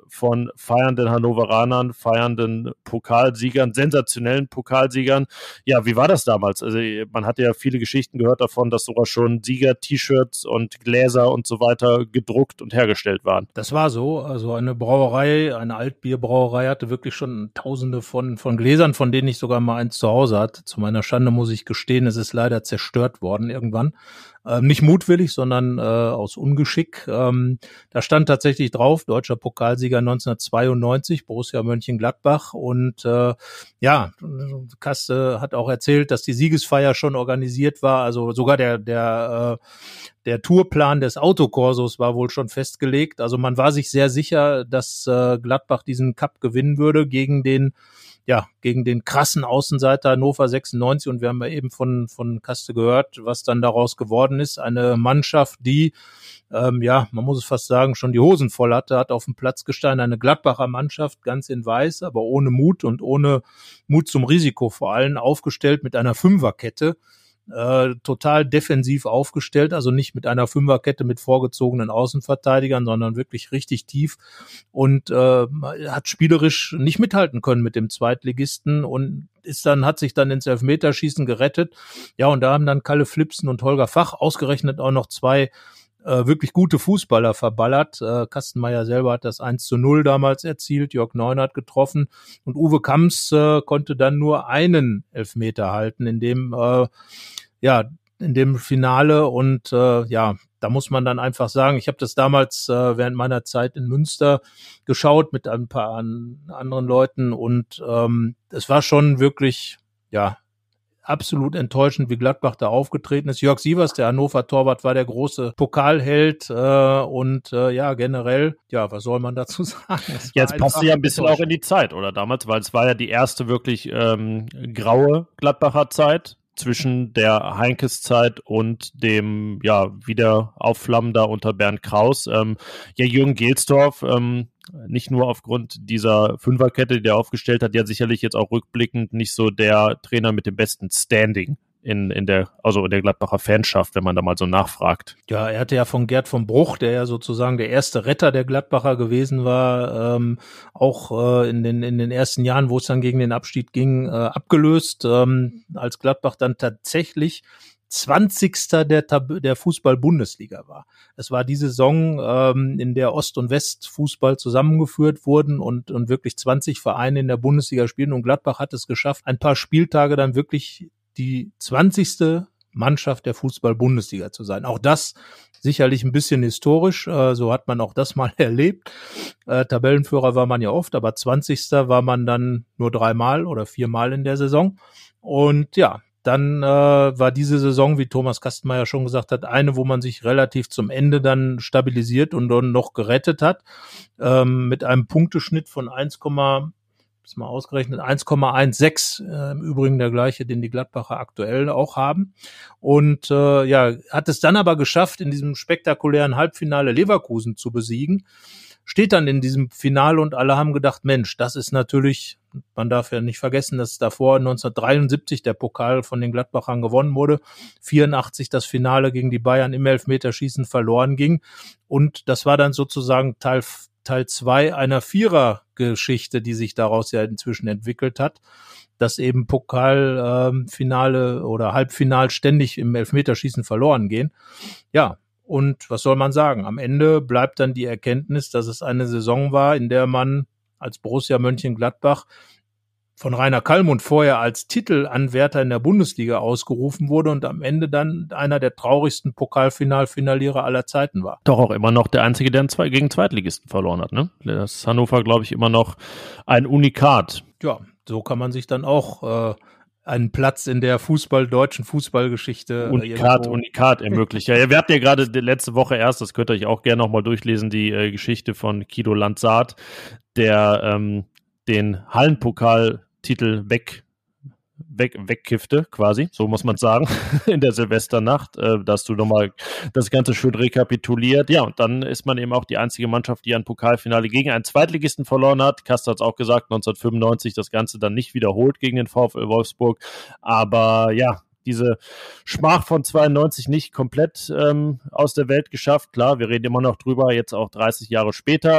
von feiernden Hannoveranern, feiernden Pokalsiegern, sensationellen Pokalsiegern. Ja, wie war das damals? Also man hatte ja viele Geschichten gehört davon, dass sogar schon Sieger-T-Shirts und Gläser und so weiter gedruckt und hergestellt waren. Das war so. Also eine Brauerei, eine Altbierbrauerei hatte wirklich schon tausende von, von Gläsern, von denen ich sogar mal eins zu Hause hatte. Zu meiner Schande muss ich gestehen, es ist leider zerstört worden irgendwann. Ähm, nicht mutwillig, sondern äh, aus Ungeschick. Ähm, da stand tatsächlich drauf, deutscher Pokalsieger neunzehnhundertzweiundneunzig, Borussia Mönchengladbach. Und äh, ja, Kaste hat auch erzählt, dass die Siegesfeier schon organisiert war. Also sogar der der äh, der Tourplan des Autokorsos war wohl schon festgelegt. Also man war sich sehr sicher, dass äh, Gladbach diesen Cup gewinnen würde gegen den ja, gegen den krassen Außenseiter Hannover sechsundneunzig, und wir haben ja eben von von Kaste gehört, was dann daraus geworden ist. Eine Mannschaft, die, ähm, ja, man muss es fast sagen, schon die Hosen voll hatte, hat auf dem Platz gestanden, eine Gladbacher Mannschaft, ganz in weiß, aber ohne Mut und ohne Mut zum Risiko vor allem, aufgestellt mit einer Fünferkette. Äh, total defensiv aufgestellt, also nicht mit einer Fünferkette mit vorgezogenen Außenverteidigern, sondern wirklich richtig tief, und äh, hat spielerisch nicht mithalten können mit dem Zweitligisten und ist dann, hat sich dann ins Elfmeterschießen gerettet. Ja, und da haben dann Kalle Flipsen und Holger Fach ausgerechnet auch noch zwei äh, wirklich gute Fußballer verballert. Äh, Kastenmeier selber hat das eins zu null damals erzielt, Jörg Neunert getroffen, und Uwe Kamps äh, konnte dann nur einen Elfmeter halten, in dem äh, ja, in dem Finale. Und äh, ja, da muss man dann einfach sagen, ich habe das damals äh, während meiner Zeit in Münster geschaut mit ein paar an, anderen Leuten, und ähm, es war schon wirklich, ja, absolut enttäuschend, wie Gladbach da aufgetreten ist. Jörg Sievers, der Hannover Torwart, war der große Pokalheld, äh, und äh, ja, generell, ja, was soll man dazu sagen? Jetzt passt ja ein bisschen auch in die Zeit, oder damals, weil es war ja die erste wirklich ähm, graue Gladbacher Zeit zwischen der Heinkes-Zeit und dem, ja, Wiederaufflammen da unter Bernd Kraus. Ähm, ja, Jürgen Gelsdorf, ähm, nicht nur aufgrund dieser Fünferkette, die der aufgestellt hat, ja sicherlich jetzt auch rückblickend nicht so der Trainer mit dem besten Standing in, in der, also in der Gladbacher Fanschaft, wenn man da mal so nachfragt. Ja, er hatte ja von Gerd von Bruch, der ja sozusagen der erste Retter der Gladbacher gewesen war, ähm, auch äh, in den in den ersten Jahren, wo es dann gegen den Abstieg ging, äh, abgelöst, ähm, als Gladbach dann tatsächlich zwanzigster der Tab- der Fußball-Bundesliga war. Es war die Saison, ähm, in der Ost- und West-Fußball zusammengeführt wurden und und wirklich zwanzig Vereine in der Bundesliga spielen, und Gladbach hat es geschafft, ein paar Spieltage dann wirklich die zwanzigste Mannschaft der Fußball-Bundesliga zu sein. Auch das sicherlich ein bisschen historisch, äh, so hat man auch das mal erlebt. Äh, Tabellenführer war man ja oft, aber zwanzigster war man dann nur dreimal oder viermal in der Saison. Und ja, dann äh, war diese Saison, wie Thomas Kastenmeier schon gesagt hat, eine, wo man sich relativ zum Ende dann stabilisiert und dann noch gerettet hat, ähm, mit einem Punkteschnitt von eins, ist mal ausgerechnet, eins Komma sechzehn, äh, im Übrigen der gleiche, den die Gladbacher aktuell auch haben. Und äh, ja, hat es dann aber geschafft, in diesem spektakulären Halbfinale Leverkusen zu besiegen. Steht dann in diesem Finale, und alle haben gedacht, Mensch, das ist natürlich, man darf ja nicht vergessen, dass davor neunzehnhundertdreiundsiebzig der Pokal von den Gladbachern gewonnen wurde, vierundachtzig das Finale gegen die Bayern im Elfmeterschießen verloren ging, und das war dann sozusagen Teil Teil zwei einer Vierergeschichte, die sich daraus ja inzwischen entwickelt hat, dass eben Pokalfinale ähm, oder Halbfinal ständig im Elfmeterschießen verloren gehen. Ja, und was soll man sagen? Am Ende bleibt dann die Erkenntnis, dass es eine Saison war, in der man als Borussia Mönchengladbach von Rainer Kallmund vorher als Titelanwärter in der Bundesliga ausgerufen wurde und am Ende dann einer der traurigsten Pokalfinalfinalierer aller Zeiten war. Doch auch immer noch der Einzige, der gegen Zweitligisten verloren hat, ne? Das ist Hannover, glaube ich, immer noch ein Unikat. Ja, so kann man sich dann auch äh, einen Platz in der Fußball, deutschen Fußballgeschichte Unikat, Unikat ermöglicht. Ja, wir hatten ja gerade letzte Woche erst, das könnt ihr euch auch gerne nochmal durchlesen, die äh, Geschichte von Guido Lanzard, der ähm, den Hallenpokaltitel weg, weg, wegkiffte, quasi, so muss man sagen, in der Silvesternacht, äh, dass du nochmal das Ganze schön rekapituliert. Ja, und dann ist man eben auch die einzige Mannschaft, die ein Pokalfinale gegen einen Zweitligisten verloren hat. Kaster hat es auch gesagt, neunzehnhundertfünfundneunzig das Ganze dann nicht wiederholt gegen den VfL Wolfsburg. Aber ja, diese Schmach von zweiundneunzig nicht komplett ähm, aus der Welt geschafft. Klar, wir reden immer noch drüber, jetzt auch dreißig Jahre später.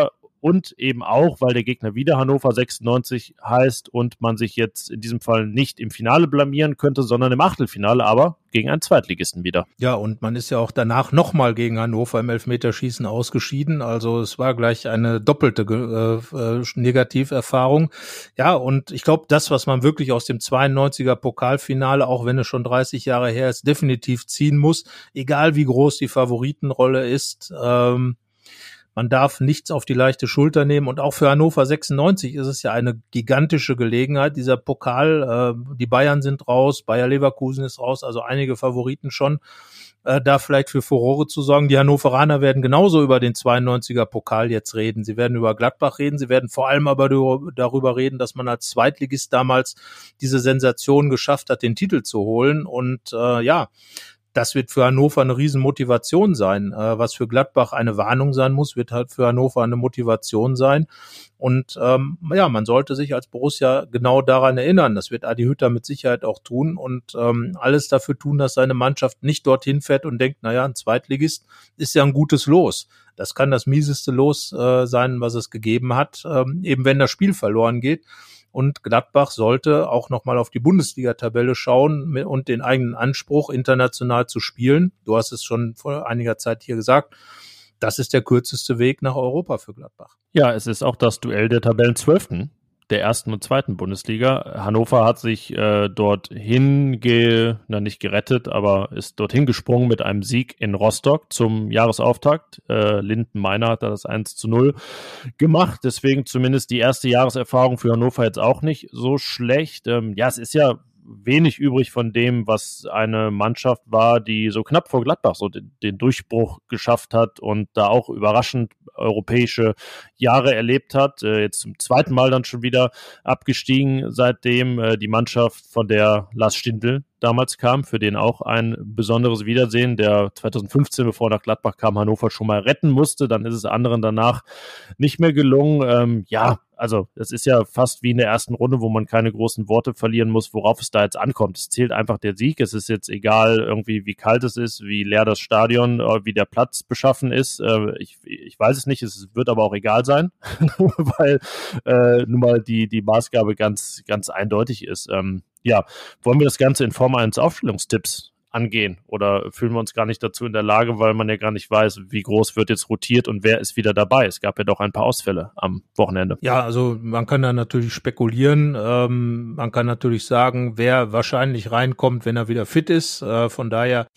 und eben auch, weil der Gegner wieder Hannover sechsundneunzig heißt und man sich jetzt in diesem Fall nicht im Finale blamieren könnte, sondern im Achtelfinale, aber gegen einen Zweitligisten wieder. Ja, und man ist ja auch danach nochmal gegen Hannover im Elfmeterschießen ausgeschieden. Also es war gleich eine doppelte äh, äh, Negativerfahrung. Ja, und ich glaube, das, was man wirklich aus dem zweiundneunziger Pokalfinale, auch wenn es schon dreißig Jahre her ist, definitiv ziehen muss, egal wie groß die Favoritenrolle ist, ähm, man darf nichts auf die leichte Schulter nehmen, und auch für Hannover sechsundneunzig ist es ja eine gigantische Gelegenheit. Dieser Pokal, äh, die Bayern sind raus, Bayer Leverkusen ist raus, also einige Favoriten schon, äh, da vielleicht für Furore zu sorgen. Die Hannoveraner werden genauso über den zweiundneunziger Pokal jetzt reden. Sie werden über Gladbach reden, sie werden vor allem aber darüber reden, dass man als Zweitligist damals diese Sensation geschafft hat, den Titel zu holen, und äh, ja, das wird für Hannover eine Riesenmotivation sein. Äh, was für Gladbach eine Warnung sein muss, wird halt für Hannover eine Motivation sein. Und ähm, ja, man sollte sich als Borussia genau daran erinnern. Das wird Adi Hütter mit Sicherheit auch tun und ähm, alles dafür tun, dass seine Mannschaft nicht dorthin fährt und denkt, naja, ein Zweitligist ist ja ein gutes Los. Das kann das mieseste Los äh, sein, was es gegeben hat, ähm, eben wenn das Spiel verloren geht. Und Gladbach sollte auch nochmal auf die Bundesliga-Tabelle schauen und den eigenen Anspruch, international zu spielen. Du hast es schon vor einiger Zeit hier gesagt. Das ist der kürzeste Weg nach Europa für Gladbach. Ja, es ist auch das Duell der Tabellenzwölften der ersten und zweiten Bundesliga. Hannover hat sich äh, dorthin, ge, na nicht gerettet, aber ist dorthin gesprungen mit einem Sieg in Rostock zum Jahresauftakt. Äh, Linden Meiner hat da das eins zu null gemacht, deswegen zumindest die erste Jahreserfahrung für Hannover jetzt auch nicht so schlecht. Ähm, ja, es ist ja wenig übrig von dem, was eine Mannschaft war, die so knapp vor Gladbach so den, den Durchbruch geschafft hat und da auch überraschend europäische Jahre erlebt hat. Äh, jetzt zum zweiten Mal dann schon wieder abgestiegen, seitdem äh, die Mannschaft, von der Lars Stindl damals kam, für den auch ein besonderes Wiedersehen, der zweitausendfünfzehn, bevor er nach Gladbach kam, Hannover schon mal retten musste. Dann ist es anderen danach nicht mehr gelungen. Ähm, ja, also es ist ja fast wie in der ersten Runde, wo man keine großen Worte verlieren muss, worauf es da jetzt ankommt. Es zählt einfach der Sieg. Es ist jetzt egal irgendwie, wie kalt es ist, wie leer das Stadion, wie der Platz beschaffen ist. Äh, ich, ich weiß es nicht, es wird aber auch egal sein, weil äh, nun mal die, die Maßgabe ganz, ganz eindeutig ist. Ähm, ja, wollen wir das Ganze in Form eines Aufstellungstipps angehen oder fühlen wir uns gar nicht dazu in der Lage, weil man ja gar nicht weiß, wie groß wird jetzt rotiert und wer ist wieder dabei. Es gab ja doch ein paar Ausfälle am Wochenende. Ja, also man kann da natürlich spekulieren. Ähm, man kann natürlich sagen, wer wahrscheinlich reinkommt, wenn er wieder fit ist. Äh, von daher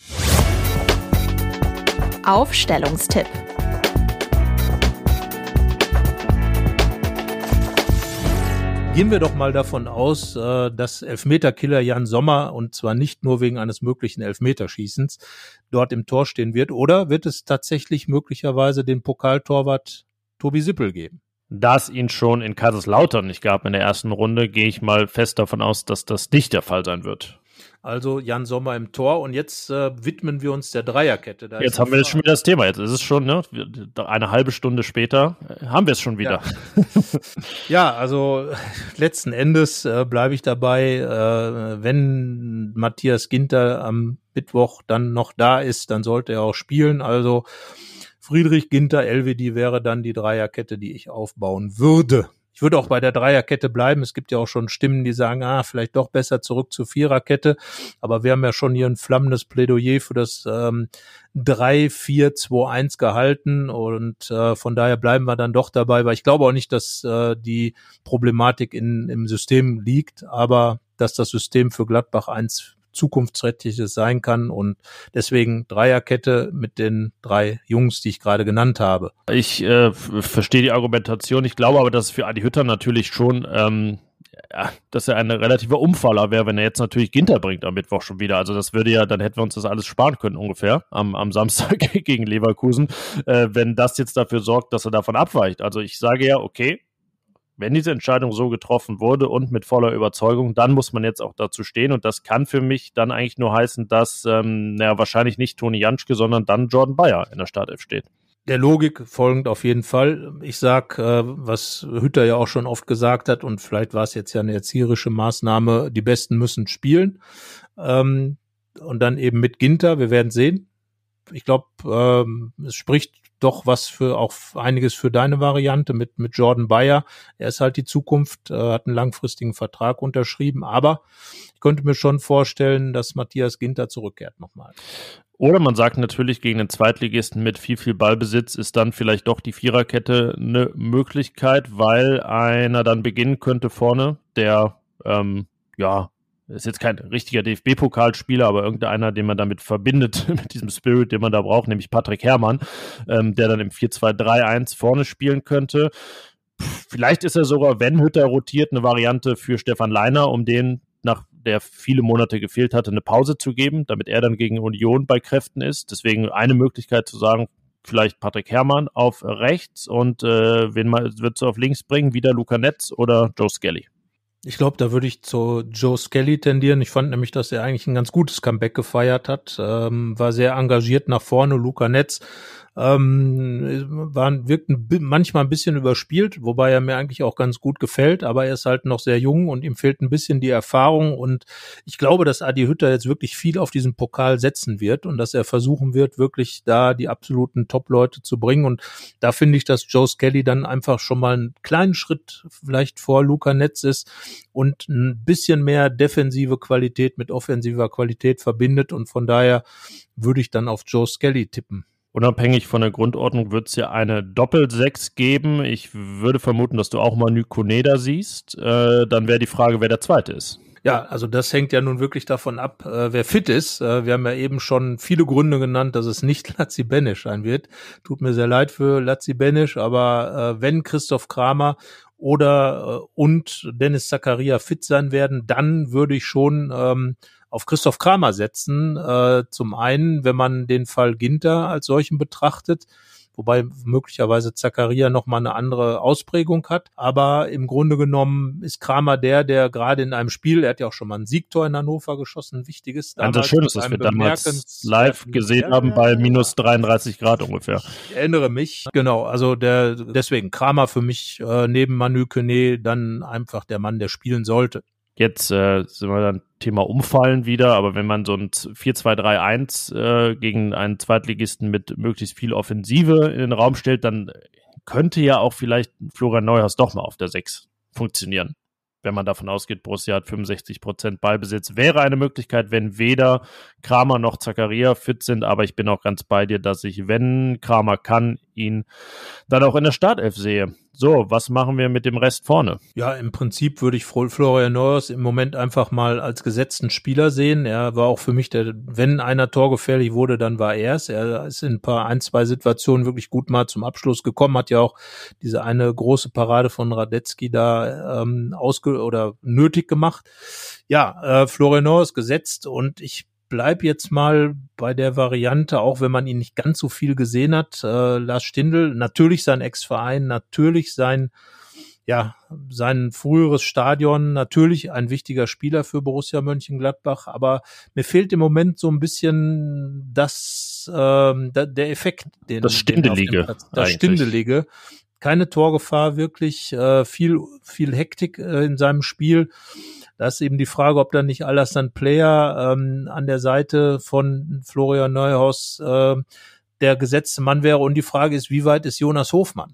Aufstellungstipp. Gehen wir doch mal davon aus, dass Elfmeterkiller Jan Sommer, und zwar nicht nur wegen eines möglichen Elfmeterschießens, dort im Tor stehen wird. Oder wird es tatsächlich möglicherweise den Pokaltorwart Tobi Sippel geben? Da es ihn schon in Kaiserslautern nicht gab in der ersten Runde, gehe ich mal fest davon aus, dass das nicht der Fall sein wird. Also Jan Sommer im Tor, und jetzt äh, widmen wir uns der Dreierkette. Da jetzt haben wir jetzt schon wieder das Thema. Jetzt ist es schon, ne, eine halbe Stunde später äh, haben wir es schon wieder. Ja, ja, also letzten Endes äh, bleibe ich dabei, äh, wenn Matthias Ginter am Mittwoch dann noch da ist, dann sollte er auch spielen. Also Friedrich, Ginter, Elvedi wäre dann die Dreierkette, die ich aufbauen würde. Ich würde auch bei der Dreierkette bleiben. Es gibt ja auch schon Stimmen, die sagen, ah, vielleicht doch besser zurück zur Viererkette. Aber wir haben ja schon hier ein flammendes Plädoyer für das ähm, drei vier zwei eins gehalten. Und äh, von daher bleiben wir dann doch dabei, weil ich glaube auch nicht, dass äh, die Problematik in, im System liegt, aber dass das System für Gladbach eins zukunftsträchtiges sein kann, und deswegen Dreierkette mit den drei Jungs, die ich gerade genannt habe. Ich äh, verstehe die Argumentation. Ich glaube aber, dass es für Adi Hütter natürlich schon, ähm, ja, dass er ein relativer Umfaller wäre, wenn er jetzt natürlich Ginter bringt am Mittwoch schon wieder. Also das würde ja, dann hätten wir uns das alles sparen können ungefähr am, am Samstag gegen Leverkusen, äh, wenn das jetzt dafür sorgt, dass er davon abweicht. Also ich sage ja, okay, wenn diese Entscheidung so getroffen wurde und mit voller Überzeugung, dann muss man jetzt auch dazu stehen. Und das kann für mich dann eigentlich nur heißen, dass ähm, naja, wahrscheinlich nicht Toni Janschke, sondern dann Jordan Bayer in der Startelf steht. Der Logik folgend auf jeden Fall. Ich sag, äh, was Hütter ja auch schon oft gesagt hat, und vielleicht war es jetzt ja eine erzieherische Maßnahme, die Besten müssen spielen. Ähm, und dann eben mit Ginter, wir werden sehen. Ich glaube, ähm, es spricht doch was für auch einiges für deine Variante mit mit Jordan Bayer. Er ist halt die Zukunft, äh, hat einen langfristigen Vertrag unterschrieben, aber ich könnte mir schon vorstellen, dass Matthias Ginter zurückkehrt nochmal. Oder man sagt natürlich, gegen den Zweitligisten mit viel, viel Ballbesitz ist dann vielleicht doch die Viererkette eine Möglichkeit, weil einer dann beginnen könnte vorne, der, ähm, ja, ist jetzt kein richtiger D F B-Pokalspieler, aber irgendeiner, den man damit verbindet, mit diesem Spirit, den man da braucht, nämlich Patrick Herrmann, ähm, der dann im vier zwei drei eins vorne spielen könnte. Pff, vielleicht ist er sogar, wenn Hütter rotiert, eine Variante für Stefan Leiner, um den nach der viele Monate gefehlt hatte, eine Pause zu geben, damit er dann gegen Union bei Kräften ist. Deswegen eine Möglichkeit zu sagen, vielleicht Patrick Herrmann auf rechts und äh, wen mal würdest du auf links bringen? Wieder Luca Netz oder Joe Skelly? Ich glaube, da würde ich zu Joe Skelly tendieren. Ich fand nämlich, dass er eigentlich ein ganz gutes Comeback gefeiert hat, ähm, war sehr engagiert nach vorne. Luca Netz ähm, waren, wirkten manchmal ein bisschen überspielt, wobei er mir eigentlich auch ganz gut gefällt, aber er ist halt noch sehr jung und ihm fehlt ein bisschen die Erfahrung und ich glaube, dass Adi Hütter jetzt wirklich viel auf diesen Pokal setzen wird und dass er versuchen wird, wirklich da die absoluten Top-Leute zu bringen und da finde ich, dass Joe Skelly dann einfach schon mal einen kleinen Schritt vielleicht vor Luca Netz ist und ein bisschen mehr defensive Qualität mit offensiver Qualität verbindet und von daher würde ich dann auf Joe Skelly tippen. Unabhängig von der Grundordnung wird es ja eine Doppel-Sechs geben. Ich würde vermuten, dass du auch Manu Kone da siehst. Äh, dann wäre die Frage, wer der Zweite ist. Ja, also das hängt ja nun wirklich davon ab, äh, wer fit ist. Äh, wir haben ja eben schon viele Gründe genannt, dass es nicht Lazzi Benesch sein wird. Tut mir sehr leid für Lazzi Benesch, aber äh, wenn Christoph Kramer oder äh, und Dennis Zakaria fit sein werden, dann würde ich schon ähm, auf Christoph Kramer setzen. Äh, zum einen, wenn man den Fall Ginter als solchen betrachtet, wobei möglicherweise Zakaria nochmal eine andere Ausprägung hat. Aber im Grunde genommen ist Kramer der, der gerade in einem Spiel, er hat ja auch schon mal ein Siegtor in Hannover geschossen, ein wichtiges. Ein sehr schönes, das wir damals live gesehen haben bei minus dreiunddreißig Grad ungefähr. Ich erinnere mich, genau, also der deswegen Kramer für mich äh, neben Manu Kone dann einfach der Mann, der spielen sollte. Jetzt äh, sind wir dann Thema Umfallen wieder, aber wenn man so ein vier zwei drei eins äh, gegen einen Zweitligisten mit möglichst viel Offensive in den Raum stellt, dann könnte ja auch vielleicht Florian Neuhaus doch mal auf der sechs funktionieren. Wenn man davon ausgeht, Borussia hat fünfundsechzig Prozent Ballbesitz, wäre eine Möglichkeit, wenn weder Kramer noch Zakaria fit sind, aber ich bin auch ganz bei dir, dass ich, wenn Kramer kann, ihn dann auch in der Startelf sehe. So, was machen wir mit dem Rest vorne? Ja, im Prinzip würde ich Florian Neuhaus im Moment einfach mal als gesetzten Spieler sehen. Er war auch für mich der, wenn einer torgefährlich wurde, dann war er es. Er ist in ein paar, ein, zwei Situationen wirklich gut mal zum Abschluss gekommen, hat ja auch diese eine große Parade von Radetzky da ähm, ausge- oder nötig gemacht. Ja, äh, Florian Neuhaus gesetzt und ich bleib jetzt mal bei der Variante, auch wenn man ihn nicht ganz so viel gesehen hat, äh, Lars Stindl, natürlich sein Ex-Verein, natürlich sein, ja, sein früheres Stadion, natürlich ein wichtiger Spieler für Borussia Mönchengladbach, aber mir fehlt im Moment so ein bisschen das, ähm, da, der Effekt, den das Stindelige, das Stindelige, keine Torgefahr, wirklich äh, viel, viel Hektik äh, in seinem Spiel. Da ist eben die Frage, ob da nicht Alassane Player ähm, an der Seite von Florian Neuhaus äh, der gesetzte Mann wäre. Und die Frage ist, wie weit ist Jonas Hofmann?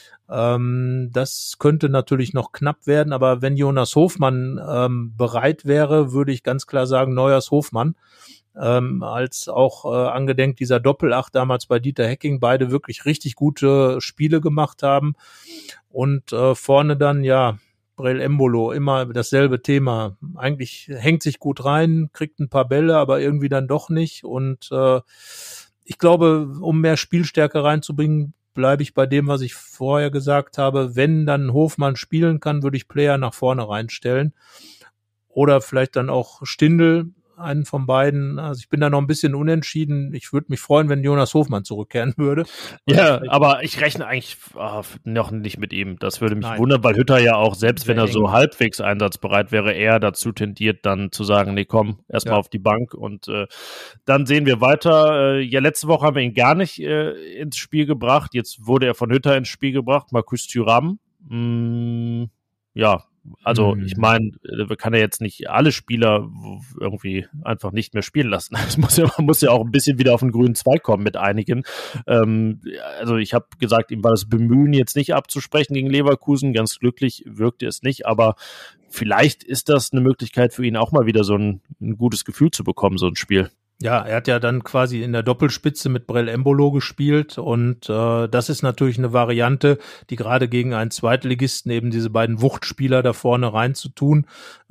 Ähm, das könnte natürlich noch knapp werden, aber wenn Jonas Hofmann ähm, bereit wäre, würde ich ganz klar sagen, Neuhaus Hofmann. Ähm, als auch äh, angedenkt dieser Doppelacht damals bei Dieter Hecking, beide wirklich richtig gute Spiele gemacht haben. Und äh, vorne dann, ja, Breel Embolo, immer dasselbe Thema. Eigentlich hängt sich gut rein, kriegt ein paar Bälle, aber irgendwie dann doch nicht. Und äh, ich glaube, um mehr Spielstärke reinzubringen, bleibe ich bei dem, was ich vorher gesagt habe. Wenn dann Hofmann spielen kann, würde ich Player nach vorne reinstellen. Oder vielleicht dann auch Stindl, einen von beiden. Also ich bin da noch ein bisschen unentschieden. Ich würde mich freuen, wenn Jonas Hofmann zurückkehren würde. Ja, aber ich rechne eigentlich oh, noch nicht mit ihm. Das würde mich Nein. wundern, weil Hütter ja auch, selbst Sehr wenn er eng. so halbwegs einsatzbereit wäre, eher dazu tendiert, dann zu sagen, nee, komm, erstmal Ja. auf die Bank und äh, dann sehen wir weiter. Äh, ja, letzte Woche haben wir ihn gar nicht äh, ins Spiel gebracht. Jetzt wurde er von Hütter ins Spiel gebracht, Marcus Thuram. Mm, ja, Also Mhm. ich meine, man kann ja jetzt nicht alle Spieler irgendwie einfach nicht mehr spielen lassen. Es muss ja, man muss ja auch ein bisschen wieder auf den grünen Zweig kommen mit einigen. Ähm, also ich habe gesagt, ihm war das Bemühen jetzt nicht abzusprechen gegen Leverkusen. Ganz glücklich wirkte es nicht, aber vielleicht ist das eine Möglichkeit für ihn auch mal wieder so ein, ein gutes Gefühl zu bekommen, so ein Spiel. Ja, er hat ja dann quasi in der Doppelspitze mit Brell Embolo gespielt und äh, das ist natürlich eine Variante, die gerade gegen einen Zweitligisten eben diese beiden Wuchtspieler da vorne reinzutun.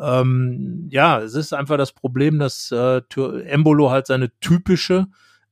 Ähm, ja, es ist einfach das Problem, dass äh, Embolo halt seine typische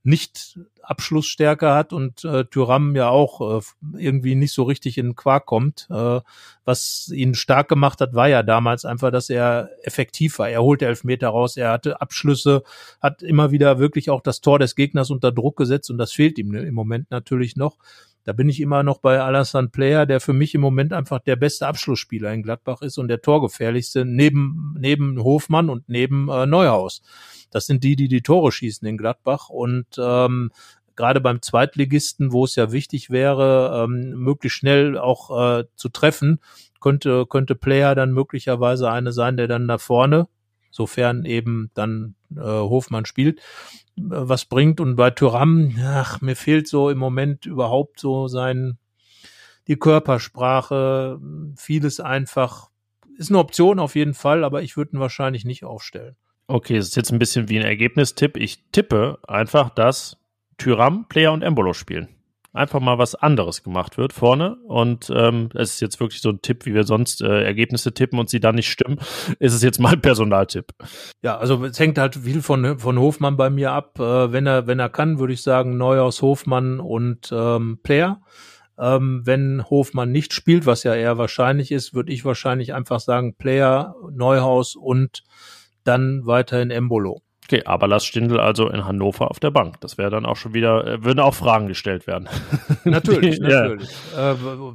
Nicht-Abschlussstärke hat und äh, Thuram ja auch äh, irgendwie nicht so richtig in den Quark kommt. Äh, was ihn stark gemacht hat, war ja damals einfach, dass er effektiv war. Er holte Elfmeter raus, er hatte Abschlüsse, hat immer wieder wirklich auch das Tor des Gegners unter Druck gesetzt und das fehlt ihm im Moment natürlich noch. Da bin ich immer noch bei Alassane Player, der für mich im Moment einfach der beste Abschlussspieler in Gladbach ist und der torgefährlichste neben neben Hofmann und neben äh, Neuhaus. Das sind die, die die Tore schießen in Gladbach und ähm, gerade beim Zweitligisten, wo es ja wichtig wäre, ähm, möglichst schnell auch äh, zu treffen, könnte könnte Player dann möglicherweise eine sein, der dann da vorne, sofern eben dann äh, Hofmann spielt, was bringt. Und bei Thuram, ach, mir fehlt so im Moment überhaupt so sein, die Körpersprache, vieles einfach, ist eine Option auf jeden Fall, aber ich würde ihn wahrscheinlich nicht aufstellen. Okay, es ist jetzt ein bisschen wie ein Ergebnistipp. Ich tippe einfach, dass Thuram, Player und Embolo spielen. Einfach mal was anderes gemacht wird vorne und ähm, es ist jetzt wirklich so ein Tipp, wie wir sonst äh, Ergebnisse tippen und sie dann nicht stimmen, ist es jetzt mal ein Personaltipp. Ja, also es hängt halt viel von von Hofmann bei mir ab. Äh, wenn er wenn er kann, würde ich sagen Neuhaus, Hofmann und ähm, Player. Ähm, wenn Hofmann nicht spielt, was ja eher wahrscheinlich ist, würde ich wahrscheinlich einfach sagen Player, Neuhaus und dann weiterhin Embolo. Okay, aber lass Stindl also in Hannover auf der Bank. Das wäre dann auch schon wieder, äh, würden auch Fragen gestellt werden. Natürlich, Ja. natürlich. Äh,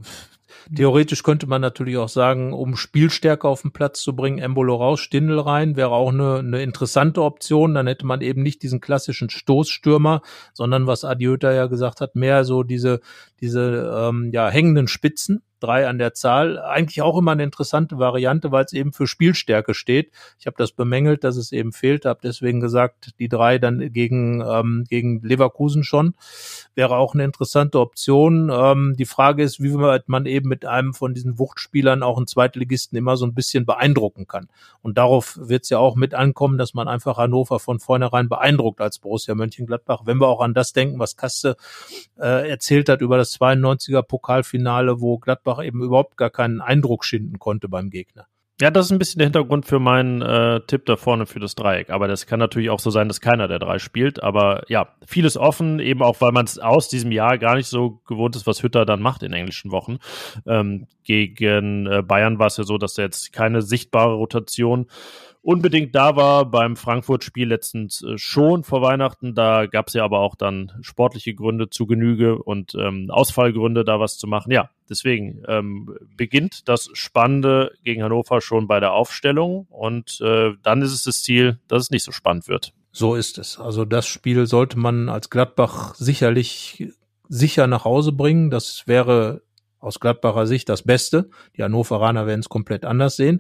theoretisch könnte man natürlich auch sagen, um Spielstärke auf den Platz zu bringen, Embolo raus, Stindl rein, wäre auch eine, eine interessante Option. Dann hätte man eben nicht diesen klassischen Stoßstürmer, sondern was Adiöta ja gesagt hat, mehr so diese, diese ähm, ja, hängenden Spitzen. Drei an der Zahl, eigentlich auch immer eine interessante Variante, weil es eben für Spielstärke steht. Ich habe das bemängelt, dass es eben fehlt, habe deswegen gesagt, die drei dann gegen ähm, gegen Leverkusen schon, wäre auch eine interessante Option. Ähm, die Frage ist, wie weit man eben mit einem von diesen Wuchtspielern auch einen Zweitligisten immer so ein bisschen beeindrucken kann. Und darauf wird es ja auch mit ankommen, dass man einfach Hannover von vornherein beeindruckt als Borussia Mönchengladbach. Wenn wir auch an das denken, was Kaste äh, erzählt hat über das zweiundneunziger Pokalfinale, wo Gladbach eben überhaupt gar keinen Eindruck schinden konnte beim Gegner. Ja, das ist ein bisschen der Hintergrund für meinen äh, Tipp da vorne für das Dreieck. Aber das kann natürlich auch so sein, dass keiner der drei spielt. Aber ja, vieles offen, eben auch, weil man es aus diesem Jahr gar nicht so gewohnt ist, was Hütter dann macht in englischen Wochen. Ähm, gegen äh, Bayern war es ja so, dass da jetzt keine sichtbare Rotation unbedingt da war. Beim Frankfurt-Spiel letztens äh, schon vor Weihnachten. Da gab es ja aber auch dann sportliche Gründe zu Genüge und ähm, Ausfallgründe, da was zu machen. Ja, deswegen ähm, beginnt das Spannende gegen Hannover schon bei der Aufstellung und äh, dann ist es das Ziel, dass es nicht so spannend wird. So ist es. Also das Spiel sollte man als Gladbach sicherlich sicher nach Hause bringen. Das wäre aus Gladbacher Sicht das Beste. Die Hannoveraner werden es komplett anders sehen.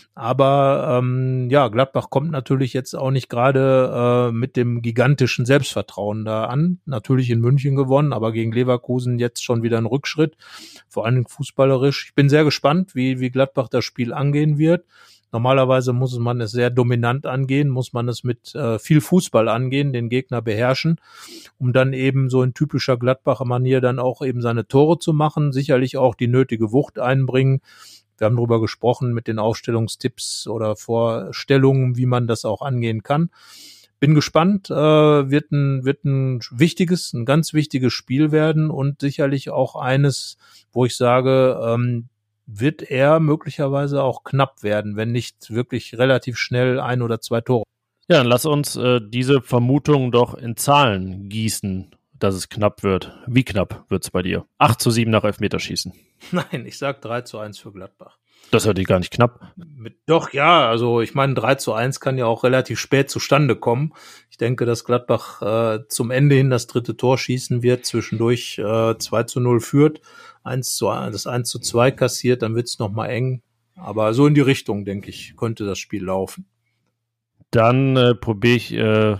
Aber ähm, ja, Gladbach kommt natürlich jetzt auch nicht gerade äh, mit dem gigantischen Selbstvertrauen da an. Natürlich in München gewonnen, aber gegen Leverkusen jetzt schon wieder ein Rückschritt, vor allem fußballerisch. Ich bin sehr gespannt, wie wie Gladbach das Spiel angehen wird. Normalerweise muss man es sehr dominant angehen, muss man es mit äh, viel Fußball angehen, den Gegner beherrschen, um dann eben so in typischer Gladbacher Manier dann auch eben seine Tore zu machen, sicherlich auch die nötige Wucht einbringen. Wir haben darüber gesprochen mit den Aufstellungstipps oder Vorstellungen, wie man das auch angehen kann. Bin gespannt, äh, wird ein, wird ein wichtiges, ein ganz wichtiges Spiel werden und sicherlich auch eines, wo ich sage, ähm, wird er möglicherweise auch knapp werden, wenn nicht wirklich relativ schnell ein oder zwei Tore. Ja, dann lass uns äh, diese Vermutung doch in Zahlen gießen, dass es knapp wird. Wie knapp wird's bei dir? acht zu sieben nach Elfmeterschießen. Nein, ich sag drei zu eins für Gladbach. Das hört dich gar nicht knapp. Mit, doch, ja, also ich meine, drei zu eins kann ja auch relativ spät zustande kommen. Ich denke, dass Gladbach äh, zum Ende hin das dritte Tor schießen wird, zwischendurch äh, zwei zu null führt, eins zu, das eins zu zwei kassiert, dann wird's noch mal eng. Aber so in die Richtung, denke ich, könnte das Spiel laufen. Dann äh, probiere ich äh,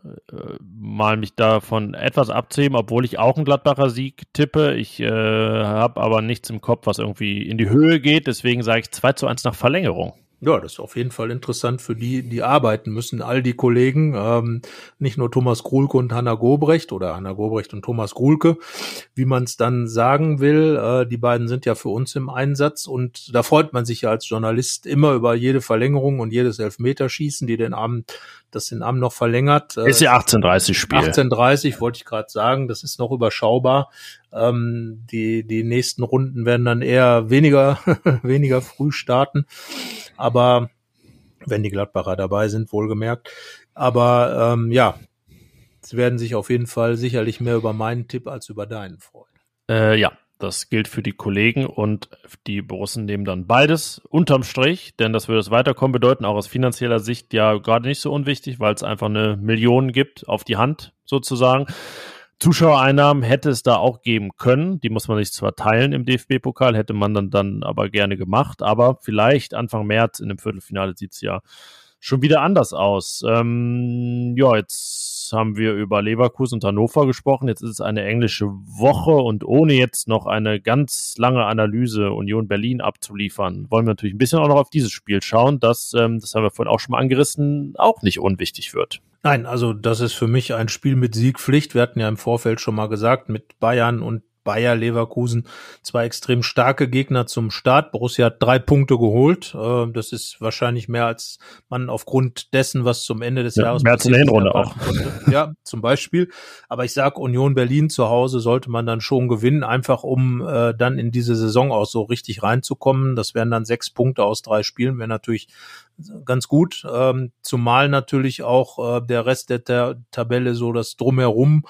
mal mich davon etwas abzuheben, obwohl ich auch einen Gladbacher Sieg tippe. Ich äh, habe aber nichts im Kopf, was irgendwie in die Höhe geht. Deswegen sage ich zwei zu eins nach Verlängerung. Ja, das ist auf jeden Fall interessant für die, die arbeiten müssen, all die Kollegen, ähm, nicht nur Thomas Gruhlke und Hanna Gobrecht oder Hanna Gobrecht und Thomas Gruhlke, wie man es dann sagen will. Äh, die beiden sind ja für uns im Einsatz und da freut man sich ja als Journalist immer über jede Verlängerung und jedes Elfmeterschießen, die den Abend, das den Abend noch verlängert. Äh, ist ja achtzehn Uhr dreißig Spiel. achtzehn Uhr dreißig wollte ich gerade sagen, das ist noch überschaubar. Ähm, die, die nächsten Runden werden dann eher weniger, weniger früh starten. Aber wenn die Gladbacher dabei sind, wohlgemerkt. Aber ähm, ja, sie werden sich auf jeden Fall sicherlich mehr über meinen Tipp als über deinen freuen. Äh, ja, das gilt für die Kollegen und die Borussen nehmen dann beides unterm Strich, denn das würde das Weiterkommen bedeuten, auch aus finanzieller Sicht ja gerade nicht so unwichtig, weil es einfach eine Million gibt auf die Hand sozusagen. Zuschauereinnahmen hätte es da auch geben können, die muss man sich zwar teilen im D F B-Pokal, hätte man dann, dann aber gerne gemacht, aber vielleicht Anfang März in dem Viertelfinale sieht es ja schon wieder anders aus. Ähm, ja, jetzt haben wir über Leverkusen und Hannover gesprochen, jetzt ist es eine englische Woche und ohne jetzt noch eine ganz lange Analyse Union Berlin abzuliefern, wollen wir natürlich ein bisschen auch noch auf dieses Spiel schauen, das, ähm, das haben wir vorhin auch schon mal angerissen, auch nicht unwichtig wird. Nein, also das ist für mich ein Spiel mit Siegpflicht. Wir hatten ja im Vorfeld schon mal gesagt, mit Bayern und Bayer Leverkusen zwei extrem starke Gegner zum Start. Borussia hat drei Punkte geholt. Das ist wahrscheinlich mehr, als man aufgrund dessen, was zum Ende des ja, Jahres mehr als in der Hinrunde auch. Ja, zum Beispiel. Aber ich sag, Union Berlin zu Hause sollte man dann schon gewinnen, einfach um äh, dann in diese Saison auch so richtig reinzukommen. Das wären dann sechs Punkte aus drei Spielen, wäre natürlich ganz gut. Ähm, zumal natürlich auch äh, der Rest der Ta- Tabelle so das Drumherum.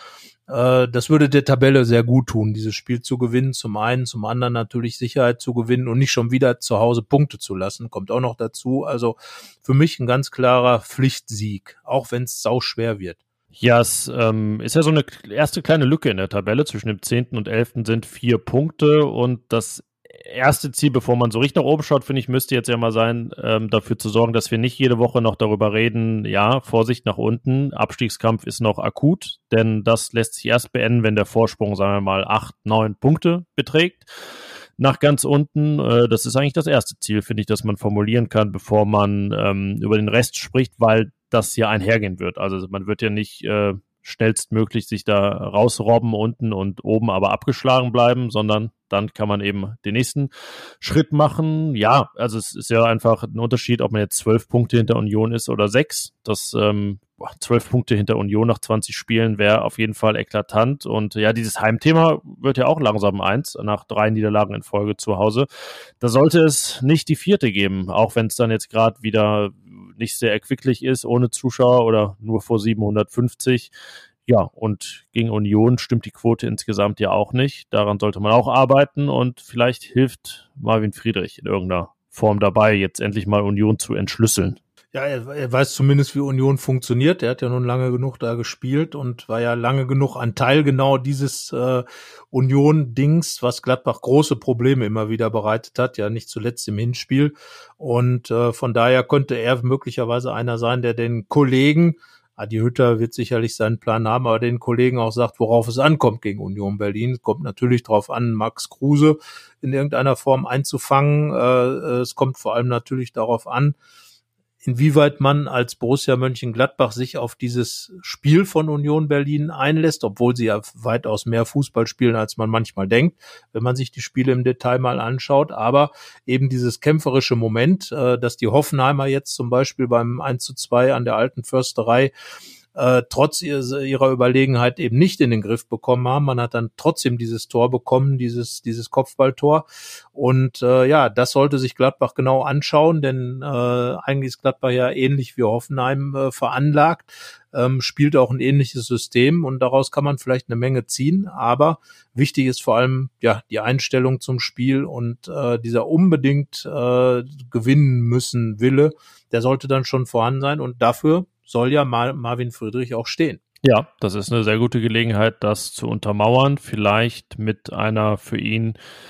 Das würde der Tabelle sehr gut tun, dieses Spiel zu gewinnen, zum einen, zum anderen natürlich Sicherheit zu gewinnen und nicht schon wieder zu Hause Punkte zu lassen, kommt auch noch dazu. Also für mich ein ganz klarer Pflichtsieg, auch wenn es sauschwer wird. Ja, es ähm, ist ja so eine erste kleine Lücke in der Tabelle. Zwischen dem zehnten und elften sind vier Punkte und das erste Ziel, bevor man so richtig nach oben schaut, finde ich, müsste jetzt ja mal sein, ähm, dafür zu sorgen, dass wir nicht jede Woche noch darüber reden, ja, Vorsicht nach unten, Abstiegskampf ist noch akut, denn das lässt sich erst beenden, wenn der Vorsprung, sagen wir mal, acht, neun Punkte beträgt. Nach ganz unten, äh, das ist eigentlich das erste Ziel, finde ich, das man formulieren kann, bevor man ähm, über den Rest spricht, weil das ja einhergehen wird. Also man wird ja nicht äh, schnellstmöglich sich da rausrobben unten und oben aber abgeschlagen bleiben, sondern dann kann man eben den nächsten Schritt machen. Ja, also es ist ja einfach ein Unterschied, ob man jetzt zwölf Punkte hinter Union ist oder sechs. Das ähm, zwölf Punkte hinter Union nach zwanzig Spielen wäre auf jeden Fall eklatant. Und ja, dieses Heimthema wird ja auch langsam eins, nach drei Niederlagen in Folge zu Hause. Da sollte es nicht die vierte geben, auch wenn es dann jetzt gerade wieder nicht sehr erquicklich ist, ohne Zuschauer oder nur vor siebenhundertfünfzig. Ja, und gegen Union stimmt die Quote insgesamt ja auch nicht. Daran sollte man auch arbeiten und vielleicht hilft Marvin Friedrich in irgendeiner Form dabei, jetzt endlich mal Union zu entschlüsseln. Ja, er, er weiß zumindest, wie Union funktioniert. Er hat ja nun lange genug da gespielt und war ja lange genug ein Teil genau dieses äh, Union-Dings, was Gladbach große Probleme immer wieder bereitet hat, ja nicht zuletzt im Hinspiel. Und äh, von daher könnte er möglicherweise einer sein, der den Kollegen, Adi Hütter wird sicherlich seinen Plan haben, aber den Kollegen auch sagt, worauf es ankommt gegen Union Berlin. Es kommt natürlich darauf an, Max Kruse in irgendeiner Form einzufangen. Äh, es kommt vor allem natürlich darauf an, inwieweit man als Borussia Mönchengladbach sich auf dieses Spiel von Union Berlin einlässt, obwohl sie ja weitaus mehr Fußball spielen, als man manchmal denkt, wenn man sich die Spiele im Detail mal anschaut. Aber eben dieses kämpferische Moment, dass die Hoffenheimer jetzt zum Beispiel beim eins zu zwei an der Alten Försterei Äh, trotz ihrer Überlegenheit eben nicht in den Griff bekommen haben. Man hat dann trotzdem dieses Tor bekommen, dieses dieses Kopfballtor. Und äh, ja, das sollte sich Gladbach genau anschauen, denn äh, eigentlich ist Gladbach ja ähnlich wie Hoffenheim äh, veranlagt, ähm, spielt auch ein ähnliches System und daraus kann man vielleicht eine Menge ziehen. Aber wichtig ist vor allem ja die Einstellung zum Spiel und äh, dieser unbedingt äh, gewinnen müssen Wille, der sollte dann schon vorhanden sein und dafür soll ja Mar- Marvin Friedrich auch stehen. Ja, das ist eine sehr gute Gelegenheit, das zu untermauern. Vielleicht mit einer für ihn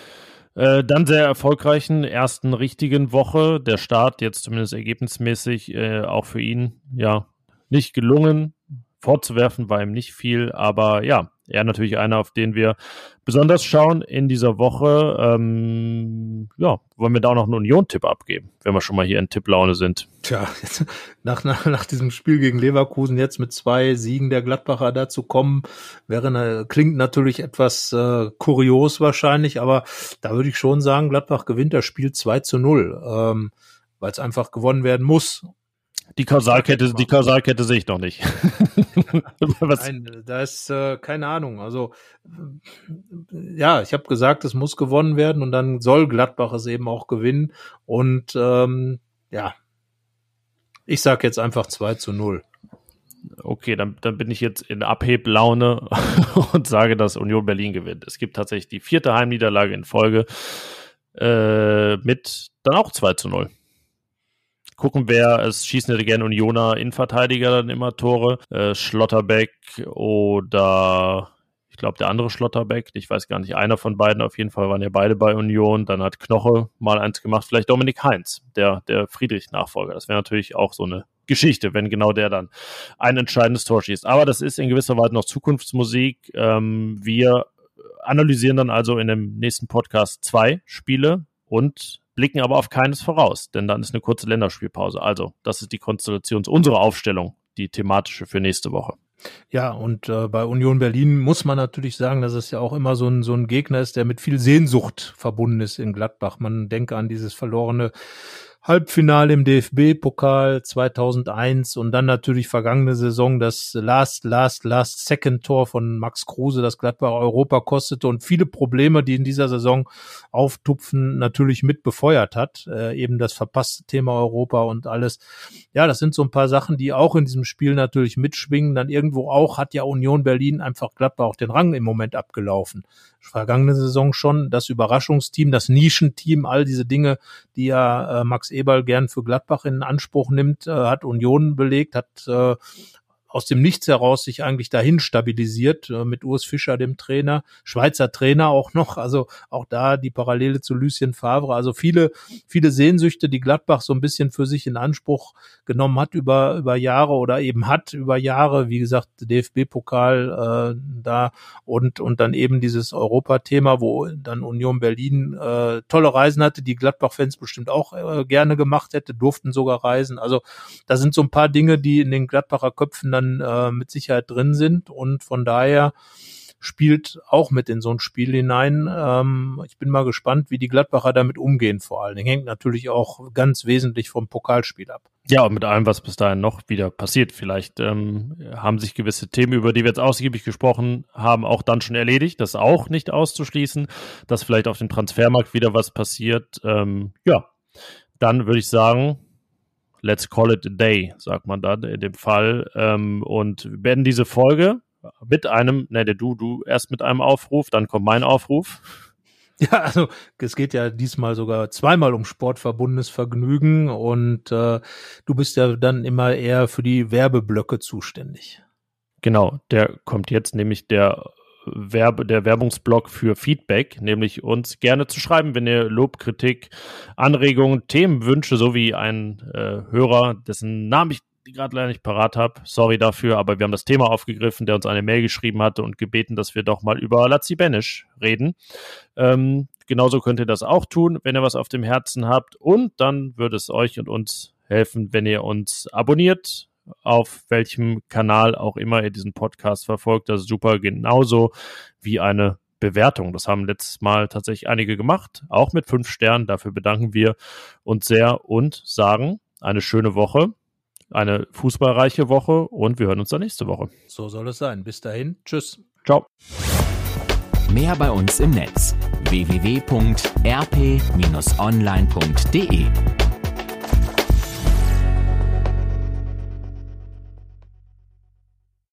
Äh, dann sehr erfolgreichen ersten richtigen Woche. Der Start jetzt zumindest ergebnismäßig äh, auch für ihn ja nicht gelungen. Vorzuwerfen war ihm nicht viel, aber ja, er natürlich einer, auf den wir besonders schauen in dieser Woche. Ähm, ja, wollen wir da auch noch einen Union-Tipp abgeben, wenn wir schon mal hier in Tipplaune sind. Tja, jetzt, nach, nach, nach diesem Spiel gegen Leverkusen jetzt mit zwei Siegen der Gladbacher dazu kommen, wäre klingt natürlich etwas äh, kurios wahrscheinlich, aber da würde ich schon sagen, Gladbach gewinnt das Spiel zwei zu null, ähm, weil es einfach gewonnen werden muss. Die Kausalkette, die Kausalkette sehe ich noch nicht. Was? Nein, da ist äh, keine Ahnung. Also äh, ja, ich habe gesagt, es muss gewonnen werden und dann soll Gladbach es eben auch gewinnen. Und ähm, ja, ich sage jetzt einfach zwei zu null. Okay, dann, dann bin ich jetzt in Abheblaune und sage, dass Union Berlin gewinnt. Es gibt tatsächlich die vierte Heimniederlage in Folge äh, mit dann auch zwei zu null. Gucken, wer, es schießen ja gerne Unioner Innenverteidiger dann immer Tore. Äh, Schlotterbeck oder ich glaube der andere Schlotterbeck, ich weiß gar nicht, einer von beiden, auf jeden Fall waren ja beide bei Union. Dann hat Knoche mal eins gemacht, vielleicht Dominik Heinz, der, der Friedrich-Nachfolger. Das wäre natürlich auch so eine Geschichte, wenn genau der dann ein entscheidendes Tor schießt. Aber das ist in gewisser Weise noch Zukunftsmusik. Ähm, wir analysieren dann also in dem nächsten Podcast zwei Spiele und blicken aber auf keines voraus, denn dann ist eine kurze Länderspielpause. Also, das ist die Konstellation unserer Aufstellung, die thematische für nächste Woche. Ja, und äh, bei Union Berlin muss man natürlich sagen, dass es ja auch immer so ein, so ein Gegner ist, der mit viel Sehnsucht verbunden ist in Gladbach. Man denke an dieses verlorene Halbfinale im D F B-Pokal zweitausendeins und dann natürlich vergangene Saison das Last, Last, Last Second Tor von Max Kruse, das Gladbach Europa kostete und viele Probleme, die in dieser Saison auftupfen, natürlich mit befeuert hat. Äh, eben das verpasste Thema Europa und alles. Ja, das sind so ein paar Sachen, die auch in diesem Spiel natürlich mitschwingen. Dann irgendwo auch hat ja Union Berlin einfach Gladbach auch den Rang im Moment abgelaufen. Vergangene Saison schon das Überraschungsteam, das Nischenteam, all diese Dinge, die ja äh, Max Eberl gern für Gladbach in Anspruch nimmt, äh, hat Union belegt, hat äh, aus dem Nichts heraus sich eigentlich dahin stabilisiert, äh, mit Urs Fischer, dem Trainer, Schweizer Trainer auch noch, also auch da die Parallele zu Lucien Favre, also viele, viele Sehnsüchte, die Gladbach so ein bisschen für sich in Anspruch genommen hat über, über Jahre oder eben hat über Jahre, wie gesagt, D F B-Pokal äh, da und, und dann eben dieses Europa-Thema, wo dann Union Berlin äh, tolle Reisen hatte, die Gladbach-Fans bestimmt auch äh, gerne gemacht hätte, durften sogar reisen, also da sind so ein paar Dinge, die in den Gladbacher Köpfen dann äh, mit Sicherheit drin sind und von daher spielt auch mit in so ein Spiel hinein. Ähm, ich bin mal gespannt, wie die Gladbacher damit umgehen vor allen Dingen. Hängt natürlich auch ganz wesentlich vom Pokalspiel ab. Ja, und mit allem, was bis dahin noch wieder passiert. Vielleicht ähm, haben sich gewisse Themen, über die wir jetzt ausgiebig gesprochen haben, auch dann schon erledigt. Das ist auch nicht auszuschließen, dass vielleicht auf dem Transfermarkt wieder was passiert. Ähm, ja, dann würde ich sagen, let's call it a day, sagt man dann in dem Fall. Ähm, und wir beenden diese Folge mit einem, ne, du, du erst mit einem Aufruf, dann kommt mein Aufruf. Ja, also es geht ja diesmal sogar zweimal um sportverbundenes Vergnügen und äh, du bist ja dann immer eher für die Werbeblöcke zuständig. Genau, der kommt jetzt, nämlich der Werbe, der Werbungsblock für Feedback, nämlich uns gerne zu schreiben, wenn ihr Lob, Kritik, Anregungen, Themenwünsche sowie ein äh, Hörer, dessen Namen ich gerade leider nicht parat habe, sorry dafür, aber wir haben das Thema aufgegriffen, der uns eine Mail geschrieben hatte und gebeten, dass wir doch mal über Lazzi Benisch reden. Ähm, genauso könnt ihr das auch tun, wenn ihr was auf dem Herzen habt und dann würde es euch und uns helfen, wenn ihr uns abonniert, auf welchem Kanal auch immer ihr diesen Podcast verfolgt. Das ist super, genauso wie eine Bewertung. Das haben letztes Mal tatsächlich einige gemacht, auch mit fünf Sternen. Dafür bedanken wir uns sehr und sagen eine schöne Woche, eine fußballreiche Woche und wir hören uns dann nächste Woche. So soll es sein. Bis dahin. Tschüss. Ciao. Mehr bei uns im Netz w w w punkt r p Bindestrich online punkt d e